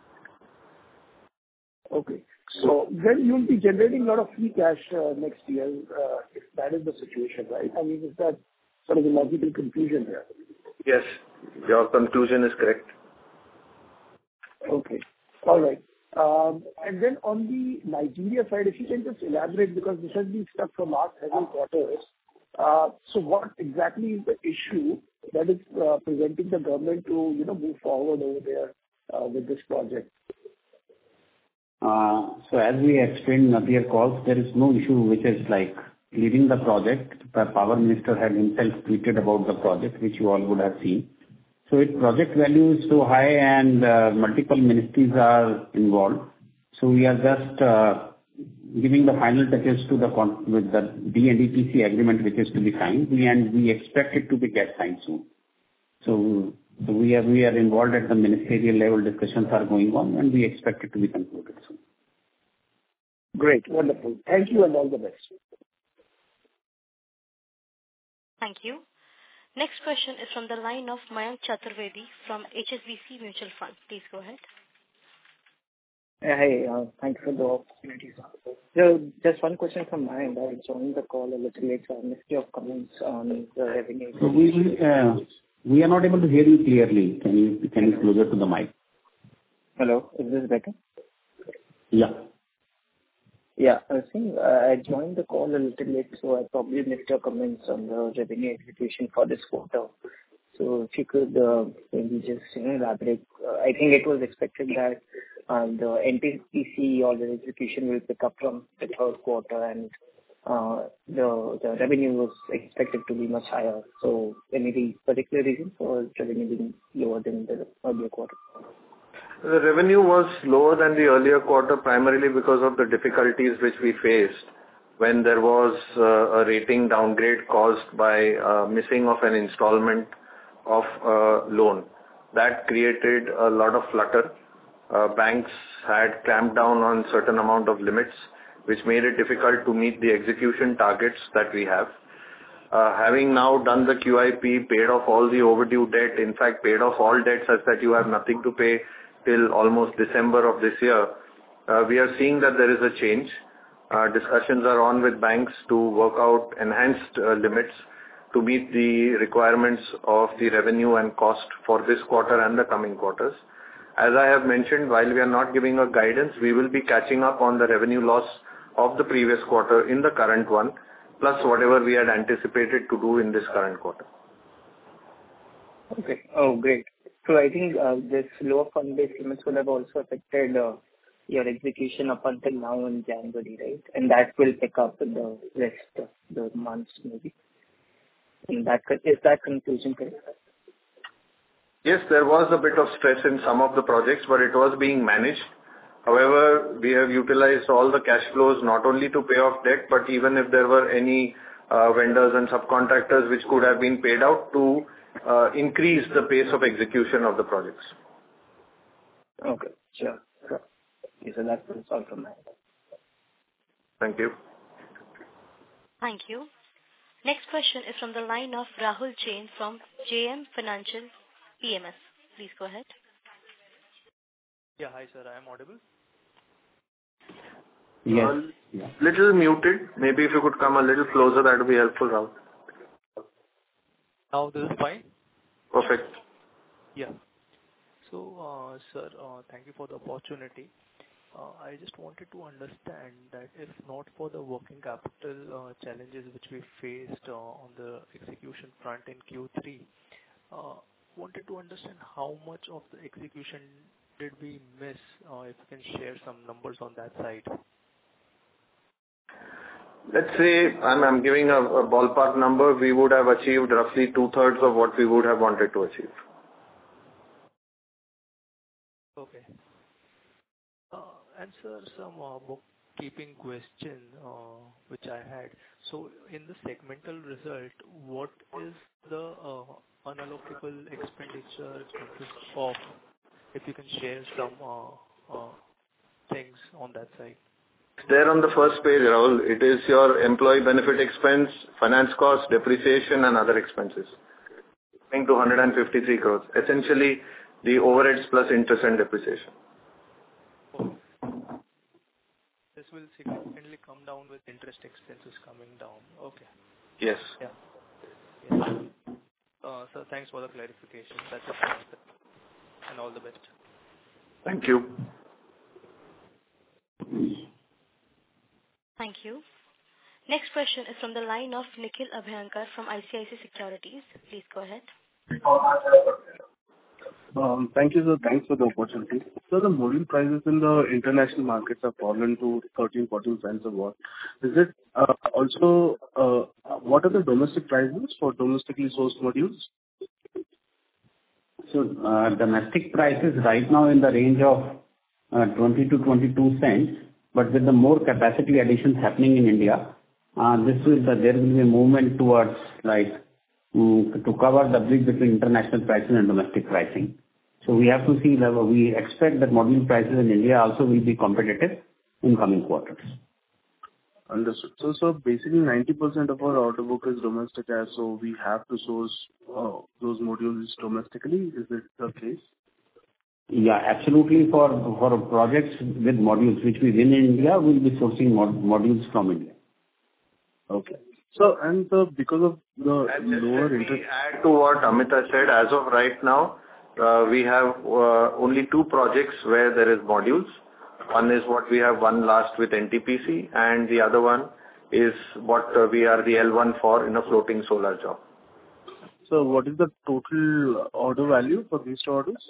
Okay. So then you'll be generating a lot of free cash uh, next year, uh, if that is the situation, right? I mean, is that sort of a logical conclusion here? Yes, your conclusion is correct. Okay. All right. Um, And then on the Nigeria side, if you can just elaborate, because this has been stuck for last several quarters. Uh, So what exactly is the issue that is uh, preventing the government to, you know, move forward over there uh, with this project? Uh, So as we explained in earlier calls, there is no issue which is like leaving the project. The power minister had himself tweeted about the project, which you all would have seen. So its project value is so high and uh, multiple ministries are involved. So we are just uh, giving the final touches to the con- with the D N D P C agreement, which is to be signed, we, and we expect it to be get signed soon. So, so we are we are involved at the ministerial level. Discussions are going on, and we expect it to be concluded soon. Great. Wonderful. Thank you and all the best. Thank you. Next question is from the line of Mayank Chaturvedi from H S B C Mutual Fund. Please go ahead. Hi, uh, thanks for the opportunity. So just one question from my end. I joined the call a little late, so I missed your comments on the revenue. So we we, uh, we are not able to hear you clearly. Can you can you closer to the mic? Hello, is this better? Yeah. Yeah, I think uh, I joined the call a little late, so I probably missed your comments on the revenue execution for this quarter. So if you could uh, maybe just you know, elaborate. Uh, I think it was expected that uh, the N T P C or the execution will pick up from the third quarter, and uh, the the revenue was expected to be much higher. So any particular reason for revenue being lower than the earlier quarter? The revenue was lower than the earlier quarter primarily because of the difficulties which we faced when there was uh, a rating downgrade caused by uh, missing of an installment of a loan. That created a lot of flutter. Uh, banks had clamped down on certain amount of limits, which made it difficult to meet the execution targets that we have. Uh, having now done the Q I P, paid off all the overdue debt, in fact paid off all debt such that you have nothing to pay till almost December of this year, uh, we are seeing that there is a change. Uh, discussions are on with banks to work out enhanced uh, limits to meet the requirements of the revenue and cost for this quarter and the coming quarters. As I have mentioned, while we are not giving a guidance, we will be catching up on the revenue loss of the previous quarter in the current one, plus whatever we had anticipated to do in this current quarter. Okay. Oh, great. So I think uh, this lower fund-based limits would have also affected uh, your execution up until now in January, right? And that will pick up in the rest of the months, maybe. And that is that conclusion correct? Yes, there was a bit of stress in some of the projects, but it was being managed. However, we have utilized all the cash flows not only to pay off debt, but even if there were any uh, vendors and subcontractors which could have been paid out to uh, increase the pace of execution of the projects. Okay, sure. Sure. Okay, so that's all from my end. Thank you. Thank you. Next question is from the line of Rahul Jain from J M Financial P M S. Please go ahead. Yeah, hi sir, I am audible? Yes. Uh, yeah. Little muted. Maybe if you could come a little closer, that would be helpful, Rahul. Now this is fine? Perfect. Yeah. So, uh, sir, uh, thank you for the opportunity. Uh, I just wanted to understand that if not for the working capital uh, challenges which we faced uh, on the execution front in Q three, uh, wanted to understand how much of the execution did we miss, uh, if you can share some numbers on that side. Let's say, I'm, I'm giving a, a ballpark number, we would have achieved roughly two-thirds of what we would have wanted to achieve. Okay. Uh, and sir, some uh, bookkeeping question uh, which I had. So in the segmental result, what is the uh, unallocable expenditure consists of? If you can share some uh, uh, things on that side. There on the first page, Rahul, it is your employee benefit expense, finance cost, depreciation and other expenses. Coming to one hundred fifty-three crores. Essentially, the overheads plus interest and depreciation. Okay. This will significantly come down with interest expenses coming down. Okay. Yes. Yeah. Yes. Uh, so thanks for the clarification. That's it. And all the best. Thank you. Thank you. Next question is from the line of Nikhil Abhyankar from I C I C I Securities. Please go ahead. Um, Thank you, sir. Thanks for the opportunity. So the module prices in the international markets have fallen to thirteen, fourteen cents a watt. Is it uh, also, uh, what are the domestic prices for domestically sourced modules? So, uh, domestic prices right now in the range of uh, twenty to twenty-two cents, but with the more capacity additions happening in India, uh, this will, uh, there will be a movement towards like um, to cover the bridge between international pricing and domestic pricing. So we have to see that we expect that module prices in India also will be competitive in coming quarters. Understood. So, so basically ninety percent of our order book is domestic, as so we have to source uh, those modules domestically. Is it the case? Yeah, absolutely. For for projects with modules which we win in India, we'll be sourcing mod modules from India. Okay. So, and uh, because of the And just lower let me interest... add to what Amita said, as of right now, uh, we have uh, only two projects where there is modules. One is what we have won last with N T P C, and the other one is what uh, we are the L one for in a floating solar job. So what is the total order value for these two orders?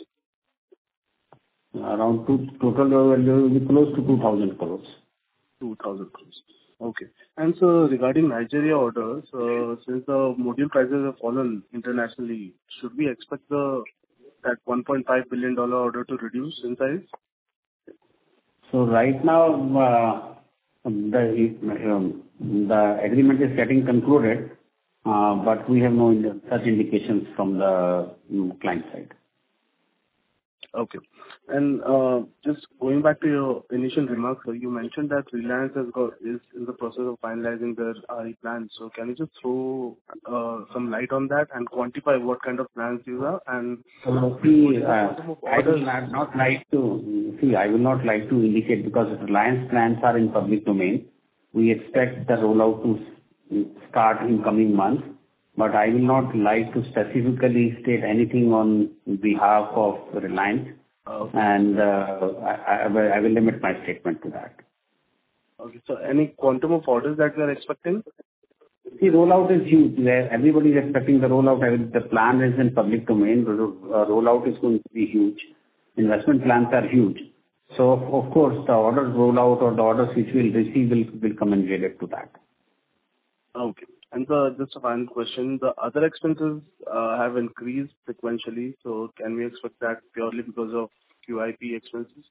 Around two, total value will be close to two thousand crores. two thousand crores. Okay. And so regarding Nigeria orders, uh, since the module prices have fallen internationally, should we expect the that one point five billion dollars order to reduce in size? So right now, uh, the um, the agreement is getting concluded, uh, but we have no such indications from the um, client side. Okay. And uh, just going back to your initial remarks, sir, you mentioned that Reliance has got is in the process of finalizing their R E plans. So can you just throw uh, some light on that and quantify what kind of plans these are? And So, see, uh, I will not not like to see. I will not like to indicate because Reliance plans are in public domain. We expect the rollout to start in coming months, but I will not like to specifically state anything on behalf of Reliance. Okay. And uh, I, I, will, I will limit my statement to that. Okay. So any quantum of orders that we are expecting? See, rollout is huge. Where everybody is expecting the rollout. I mean, the plan is in public domain. The uh, rollout is going to be huge. Investment plans are huge. So, of, of course, the orders rollout or the orders which we'll receive will, will come in related to that. Okay. And uh, just a final question. The other expenses uh, have increased sequentially. So can we expect that purely because of Q I P expenses?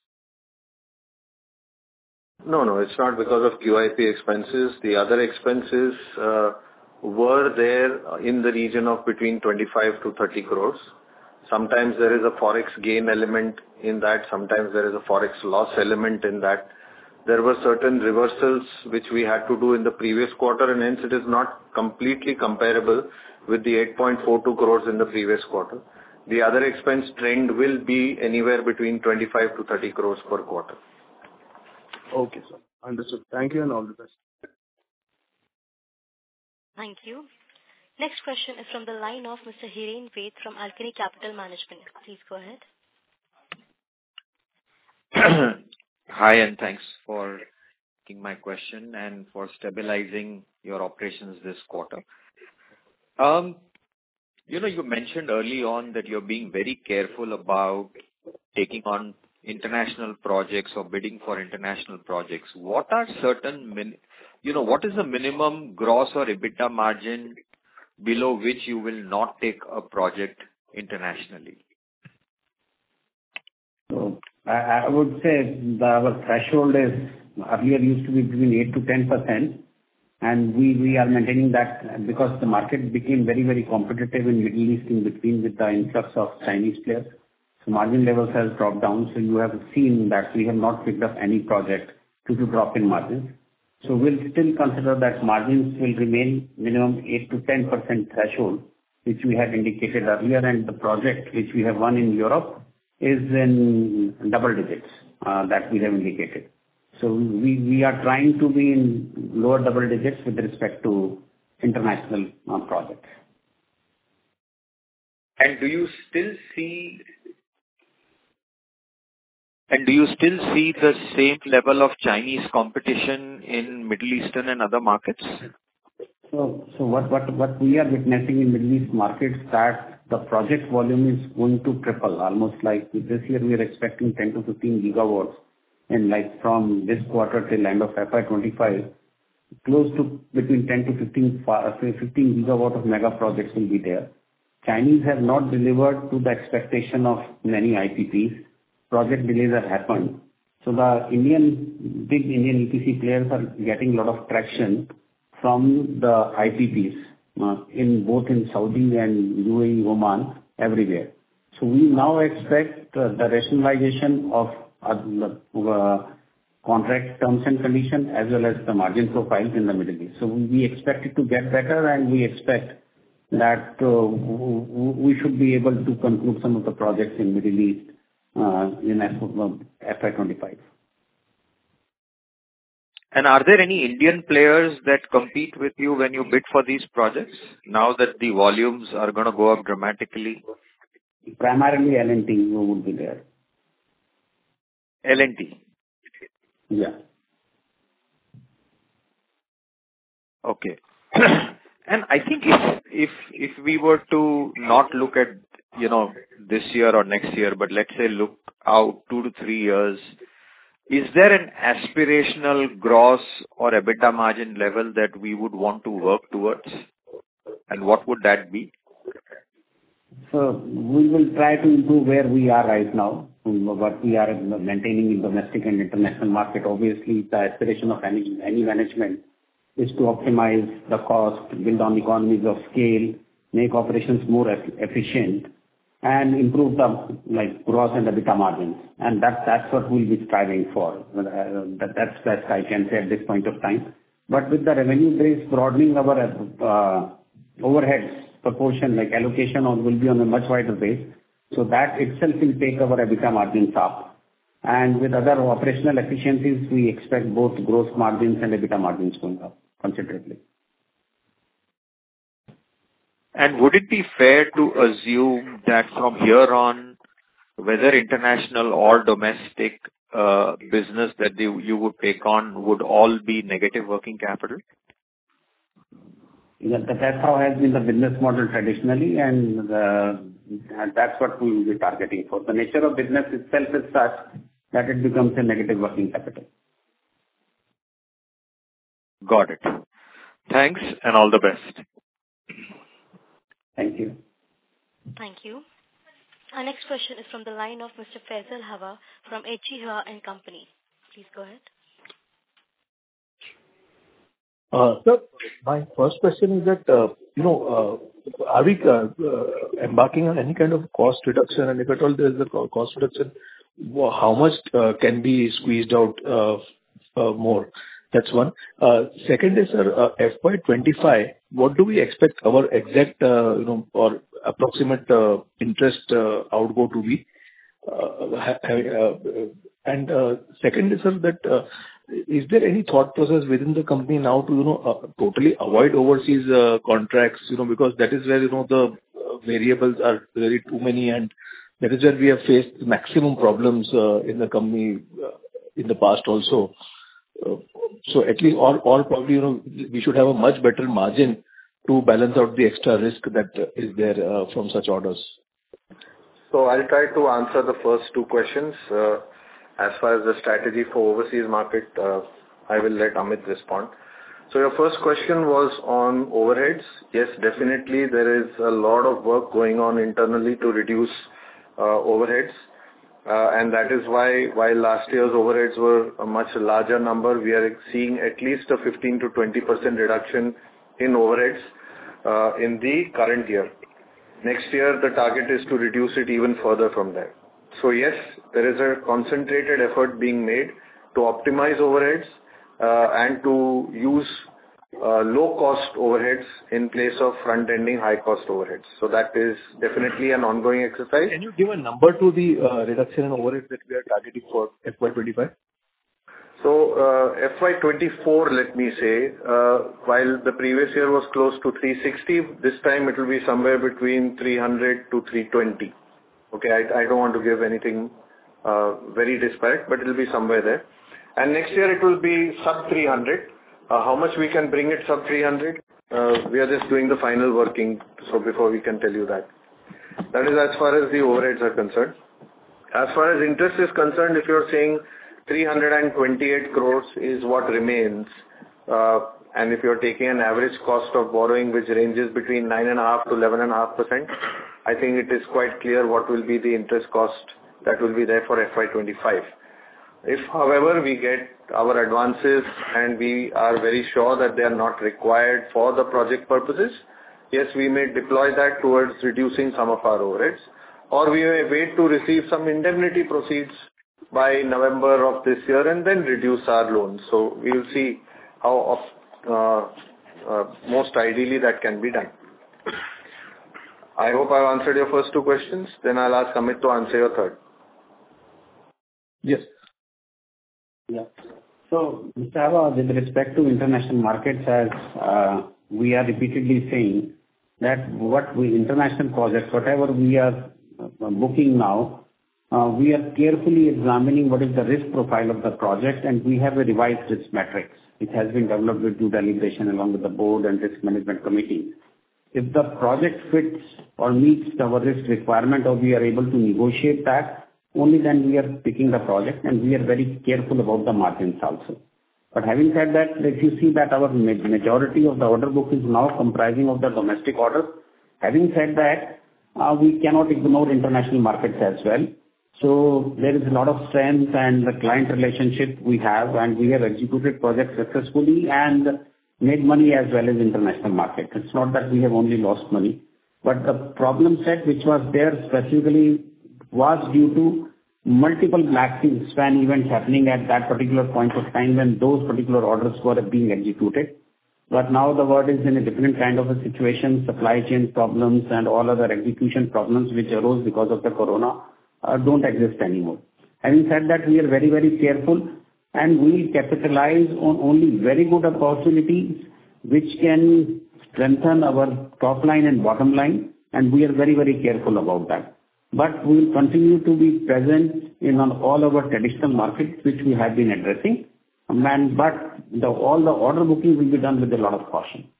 No, no, it's not because of Q I P expenses. The other expenses uh, were there in the region of between twenty-five to thirty crores. Sometimes there is a forex gain element in that. Sometimes there is a forex loss element in that. There were certain reversals which we had to do in the previous quarter, and hence it is not completely comparable with the eight point four two crores in the previous quarter. The other expense trend will be anywhere between twenty-five to thirty crores per quarter. Okay, sir. Understood. Thank you and all the best. Thank you. Next question is from the line of Mister Hiren Ved from Alchemy Capital Management. Please go ahead. Hi, and thanks for taking my question and for stabilizing your operations this quarter. Um, you know, you mentioned early on that you're being very careful about taking on international projects or bidding for international projects. What are certain, min- you know, what is the minimum gross or EBITDA margin below which you will not take a project internationally? So I I would say the our threshold is earlier used to be between eight to ten percent, and we we are maintaining that because the market became very, very competitive in Middle East in between with the influx of Chinese players. So margin levels has dropped down. So you have seen that we have not picked up any project due to drop in margins. So we'll still consider that margins will remain minimum eight to ten percent threshold, which we had indicated earlier, and the project which we have won in Europe is in double digits, uh, that we have indicated. So we we are trying to be in lower double digits with respect to international uh, projects. And do you still see and do you still see the same level of Chinese competition in Middle Eastern and other markets? So so what what what we are witnessing in Middle East markets, that the project volume is going to triple. Almost like this year, we are expecting ten to fifteen gigawatts, and like from this quarter till end of F Y twenty-five, close to between ten to fifteen, fifteen gigawatt of mega projects will be there. Chinese have not delivered to the expectation of many I P Ps. Project delays have happened. So the Indian, big Indian E P C players are getting a lot of traction from the I P Ps, uh, in both in Saudi and U A E, Oman, everywhere. So we now expect uh, the rationalization of uh, uh, contract terms and conditions as well as the margin profiles in the Middle East. So we expect it to get better, and we expect that uh, we should be able to conclude some of the projects in Middle East uh, in F Y twenty-five. And are there any Indian players that compete with you when you bid for these projects, now that the volumes are going to go up dramatically? Primarily L and T would be there. L and T? Yeah. Okay. And I think if if if we were to not look at, you know, this year or next year, but let's say look out two to three years, is there an aspirational gross or EBITDA margin level that we would want to work towards? And what would that be? So we will try to improve where we are right now, what we are maintaining in domestic and international market. Obviously, the aspiration of any any management is to optimize the cost, build on economies of scale, make operations more efficient, and improve the, like, gross and EBITDA margins. And that, that's what we'll be striving for. Uh, that, that's best I can say at this point of time. But with the revenue base broadening, our uh, overheads proportion, like allocation on, will be on a much wider base. So that itself will take our EBITDA margins up. And with other operational efficiencies, we expect both gross margins and EBITDA margins going up considerably. And would it be fair to assume that from here on, whether international or domestic uh, business that they, you would take on would all be negative working capital? Yeah, that's how has been the business model traditionally, and uh, that's what we will be targeting for. The nature of business itself is such that it becomes a negative working capital. Got it. Thanks, and all the best. Thank you. Thank you. Our next question is from the line of Mister Faisal Hawa from H G Hawa and Company. Please go ahead. Uh, Sir, my first question is that, uh, you know, uh, are we uh, uh, embarking on any kind of cost reduction? And if at all there is a cost reduction, how much uh, can be squeezed out uh, uh, more? That's one. Uh, Second is, sir, uh, F Y twenty-five, what do we expect our exact, uh, you know, or approximate uh, interest uh, outgo to be? Uh, ha- ha- uh, And uh, second is, sir, that uh, is there any thought process within the company now to, you know, uh, totally avoid overseas uh, contracts, you know, because that is where, you know, the uh, variables are very too many, and that is where we have faced maximum problems uh, in the company uh, in the past also. Uh, So at least or or probably, you know, we should have a much better margin to balance out the extra risk that uh, is there uh, from such orders. So I'll try to answer the first two questions. Uh, As far as the strategy for overseas market, uh, I will let Amit respond. So your first question was on overheads. Yes, definitely there is a lot of work going on internally to reduce uh, overheads. Uh, and that is why, while last year's overheads were a much larger number, we are seeing at least a fifteen to twenty percent reduction in overheads uh, in the current year. Next year, the target is to reduce it even further from there. So yes, there is a concentrated effort being made to optimize overheads uh, and to use uh, low-cost overheads in place of front-ending high-cost overheads. So that is definitely an ongoing exercise. Can you give a number to the uh, reduction in overheads that we are targeting for F Y twenty-five? So uh, F Y twenty-four, let me say, uh, while the previous year was close to three sixty, this time it will be somewhere between three hundred to three twenty. Okay, I, I don't want to give anything uh, very disparate, but it will be somewhere there. And next year it will be sub three hundred. Uh, how much we can bring it sub three hundred? Uh, we are just doing the final working, so before we can tell you that. That is as far as the overheads are concerned. As far as interest is concerned, if you're saying three hundred twenty-eight crores is what remains, uh, and if you're taking an average cost of borrowing which ranges between nine point five to eleven point five percent, I think it is quite clear what will be the interest cost that will be there for F Y twenty-five. If, however, we get our advances and we are very sure that they are not required for the project purposes, yes, we may deploy that towards reducing some of our overheads, or we may wait to receive some indemnity proceeds by November of this year and then reduce our loans. So we will see how uh, uh, most ideally that can be done. I hope I've answered your first two questions. Then I'll ask Amit to answer your third. Yes. Yeah. So, Mister Ava, with respect to international markets, as uh, we are repeatedly saying that what we international projects, whatever we are uh, booking now, uh, we are carefully examining what is the risk profile of the project, and we have a revised risk matrix. It has been developed with due deliberation along with the board and risk management committee. If the project fits or meets our risk requirement, or we are able to negotiate that, only then we are picking the project, and we are very careful about the margins also. But having said that, if you see that our majority of the order book is now comprising of the domestic orders, having said that, uh, we cannot ignore international markets as well. So there is a lot of strength and the client relationship we have, and we have executed projects successfully and made money as well as international market. It's not that we have only lost money, but the problem set which was there specifically was due to multiple black swan events happening at that particular point of time when those particular orders were being executed. But now the world is in a different kind of a situation, supply chain problems and all other execution problems which arose because of the corona uh, don't exist anymore. Having said that, we are very, very careful, and we will capitalize on only very good opportunities which can strengthen our top line and bottom line, and we are very, very careful about that. But we will continue to be present in on all our traditional markets which we have been addressing, and but the, all the order booking will be done with a lot of caution.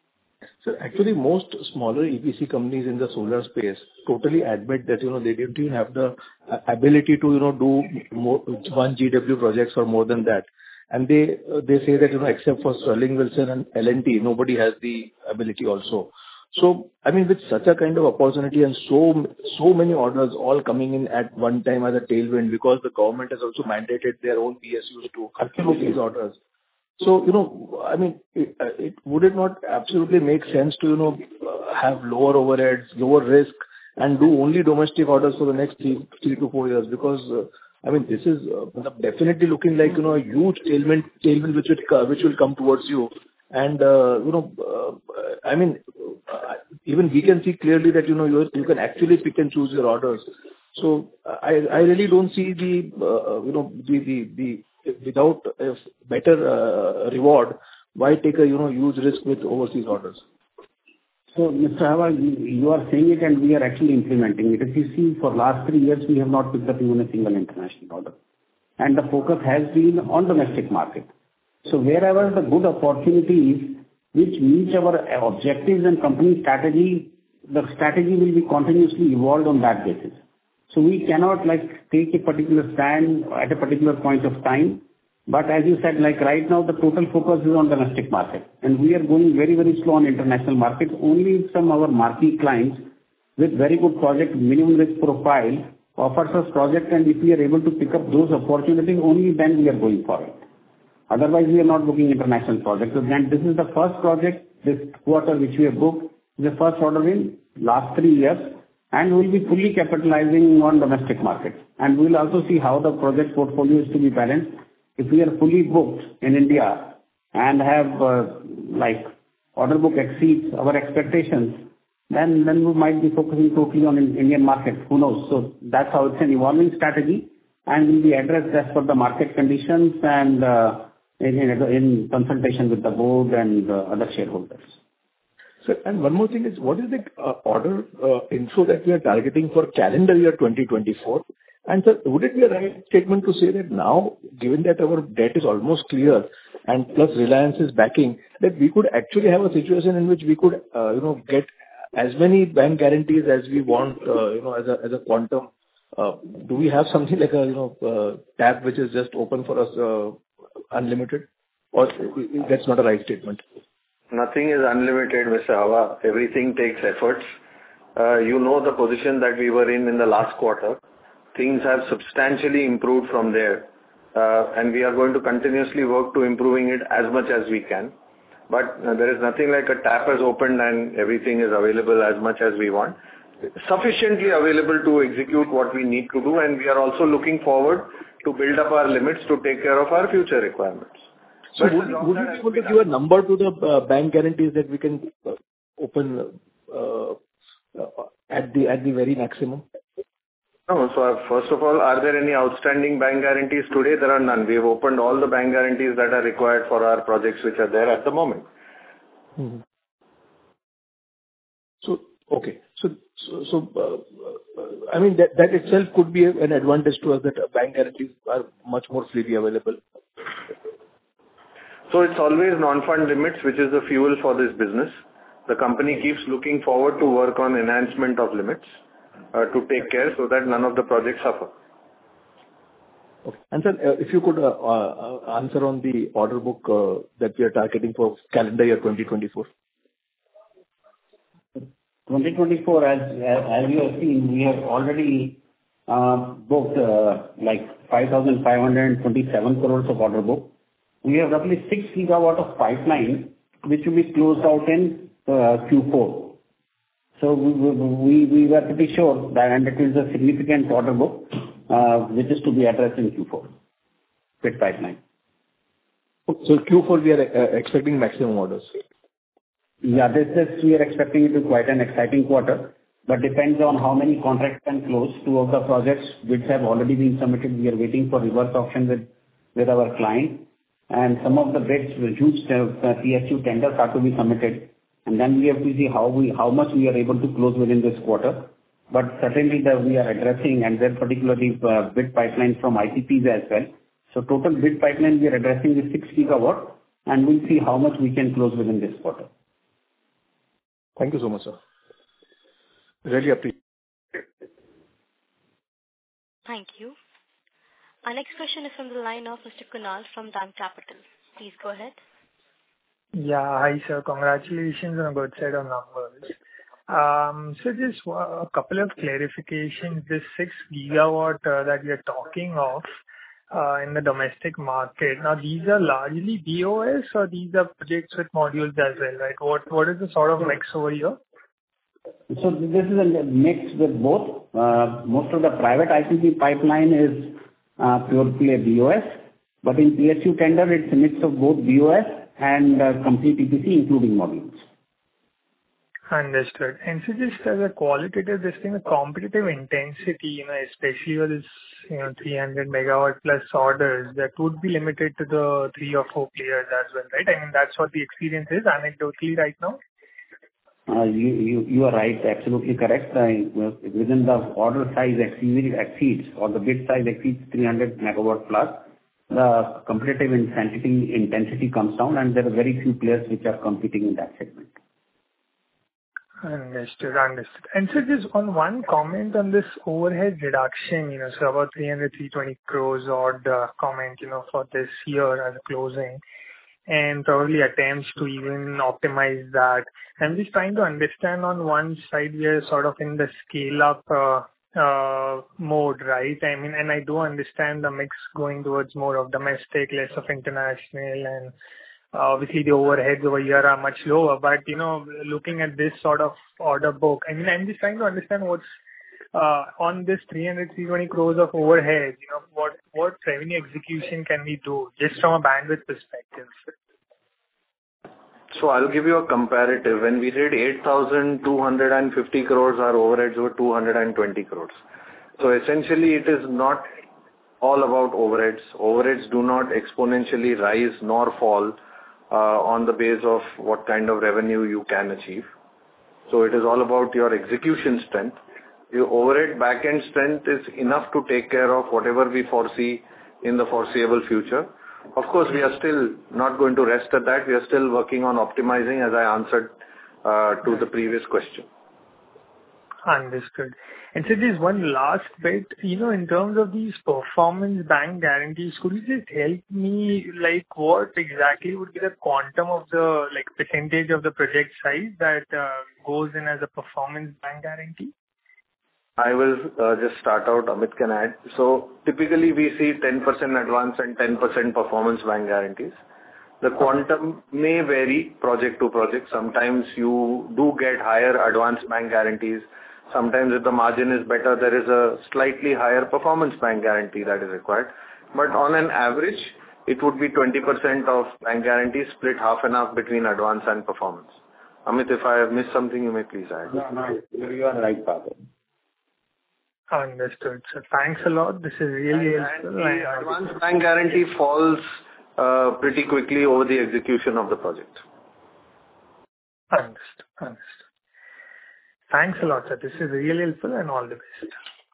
So actually, most smaller E P C companies in the solar space totally admit that, you know, they don't even have the ability to, you know, do more, one G W projects or more than that. And they they say that, you know, except for Sterling Wilson and L and T, nobody has the ability also. So, I mean, with such a kind of opportunity and so so many orders all coming in at one time as a tailwind, because the government has also mandated their own P S Us to approve these orders. So, you know, I mean, it, it would it not absolutely make sense to, you know, have lower overheads, lower risk, and do only domestic orders for the next three, three to four years? Because, uh, I mean, this is uh, definitely looking like, you know, a huge tailwind, tailwind which will, which will come towards you. And, uh, you know, uh, I mean, uh, even we can see clearly that, you know, you you can actually pick and choose your orders. So I I really don't see the, uh, you know, the, the, the without a better uh, reward, why take a, you know, huge risk with overseas orders? So, Mister Hava, you are saying it and we are actually implementing it. If you see, for last three years, we have not picked up even a single international order. and the focus has been on domestic market. So wherever the good opportunities which meet our objectives and company strategy, the strategy will be continuously evolved on that basis. So we cannot like take a particular stand at a particular point of time. But as you said, like right now the total focus is on domestic market, and we are going very, very slow on international markets. Only some of our marquee clients with very good project, minimum risk profile offers us project, and if we are able to pick up those opportunities, only then we are going for it. Otherwise, we are not booking international projects. And this is the first project this quarter which we have booked, the first order in last three years, and we will be fully capitalizing on domestic markets. And we will also see how the project portfolio is to be balanced. If we are fully booked in India and have uh, like order book exceeds our expectations, then then we might be focusing totally on in Indian market. Who knows? So that's how it's an evolving strategy, and will be addressed as per the market conditions and uh, in, in in consultation with the board and uh, other shareholders. Sir, and one more thing is, what is the uh, order uh, inflow that we are targeting for calendar year twenty twenty-four? And sir, would it be a right statement to say that now, given that our debt is almost clear and plus Reliance is backing, that we could actually have a situation in which we could, uh, you know, get as many bank guarantees as we want, uh, you know, as a as a quantum? Uh, do we have something like a, you know, uh, tab which is just open for us, uh, unlimited, or that's not a right statement? Nothing is unlimited, Mister Hawa. Everything takes efforts. Uh, you know the position that we were in in the last quarter. Things have substantially improved from there, uh, and we are going to continuously work to improving it as much as we can. But uh, there is nothing like a tap has opened and everything is available as much as we want. Sufficiently available to execute what we need to do, and we are also looking forward to build up our limits to take care of our future requirements. So would, would you be able to give a number to the uh, bank guarantees that we can uh, open uh, uh, at the at the very maximum? No. So uh, first of all, are there any outstanding bank guarantees today? There are none. We have opened all the bank guarantees that are required for our projects which are there at the moment. Mm-hmm. So, okay. So, so, so uh, uh, I mean, that, that itself could be an advantage to us, that uh, bank guarantees are much more freely available. So it's always non-fund limits, which is the fuel for this business. The company keeps looking forward to work on enhancement of limits uh, to take care so that none of the projects suffer. Okay. And sir, uh, if you could uh, uh, answer on the order book uh, that we are targeting for calendar year twenty twenty-four. twenty twenty-four, as as, as you have seen, we have already uh, booked uh, like five thousand five hundred twenty-seven crores of order book. We have roughly six gigawatt of pipeline, which will be closed out in uh, Q four. So we, we we were pretty sure that, and it is a significant order book, uh, which is to be addressed in Q four with pipeline. So Q four we are uh, expecting maximum orders. Yeah, this is, we are expecting it to be quite an exciting quarter, but depends on how many contracts can close. Two of the projects which have already been submitted, we are waiting for reverse auction with with our client. And some of the bids, huge uh, P S U tenders are to be submitted, and then we have to see how we how much we are able to close within this quarter. But certainly that we are addressing, and then particularly uh, bid pipeline from I P Ps as well. So total bid pipeline we are addressing is six gigawatt, and we'll see how much we can close within this quarter. Thank you so much, sir. Really appreciate it. Thank you. Our next question is from the line of Mister Kunal from DAM Capital. Please go ahead. Yeah, hi sir. Congratulations on a good set of numbers. Um, so just a couple of clarifications. This six gigawatt uh, that we are talking of uh, in the domestic market. Now these are largely B O S or these are projects with modules as well, right? What What is the sort of mix over here? So this is a mix with both. Uh, most of the private I P P pipeline is uh, pure play B O S, but in P S U tender it's a mix of both B O S and uh, complete E P C including modules. Understood. And so just as a qualitative, this thing, the competitive intensity, you know, especially with this, you know, three hundred megawatt plus orders, that would be limited to the three or four players as well, right? I mean, that's what the experience is anecdotally right now. Uh, You you you are right, absolutely correct. Uh, Within the order size exceeds exceeds or the bid size exceeds three hundred megawatt plus, the competitive intensity intensity comes down, and there are very few players which are competing in that segment. Understood. Understood. And so just on one comment on this overhead reduction, you know, so about three hundred, three hundred twenty crores odd uh, comment, you know, for this year as a closing, and probably attempts to even optimize that. I'm just trying to understand on one side, we are sort of in the scale-up uh, uh, mode, right? I mean, and I do understand the mix going towards more of domestic, less of international, and uh, obviously the overheads over here are much lower. But, you know, looking at this sort of order book, I mean, I'm just trying to understand what's uh, on this three hundred, three hundred twenty crores of overhead, you know, what, what revenue execution can we do just from a bandwidth perspective? So I'll give you a comparative. When we did eight thousand two hundred fifty crores, our overheads were two hundred twenty crores. So essentially, it is not all about overheads. Overheads do not exponentially rise nor fall uh, on the base of what kind of revenue you can achieve. So it is all about your execution strength. Your overhead back-end strength is enough to take care of whatever we foresee in the foreseeable future. Of course, we are still not going to rest at that. We are still working on optimizing, as I answered uh, to the previous question. Understood. And so there's one last bit, you know, in terms of these performance bank guarantees, could you just help me, like, what exactly would be the quantum of the, like, percentage of the project size that uh, goes in as a performance bank guarantee? I will uh, just start out, Amit can add. So typically we see ten percent advance and ten percent performance bank guarantees. The quantum may vary project to project. Sometimes you do get higher advance bank guarantees. Sometimes if the margin is better, there is a slightly higher performance bank guarantee that is required. But on an average, it would be twenty percent of bank guarantees split half and half between advance and performance. Amit, if I have missed something, you may please add. No, no, you are right, Papa. Understood. So thanks a lot. This is really and, helpful. And the advance bank guarantee falls uh, pretty quickly over the execution of the project. Understood. Understood. Thanks a lot, sir. This is really helpful, and all the best.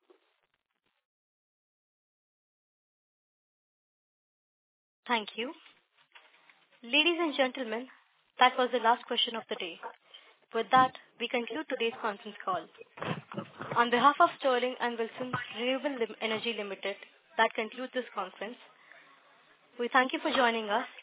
Thank you. Ladies and gentlemen, that was the last question of the day. With that, we conclude today's conference call. On behalf of Sterling and Wilson Renewable Energy Limited, that concludes this conference. We thank you for joining us,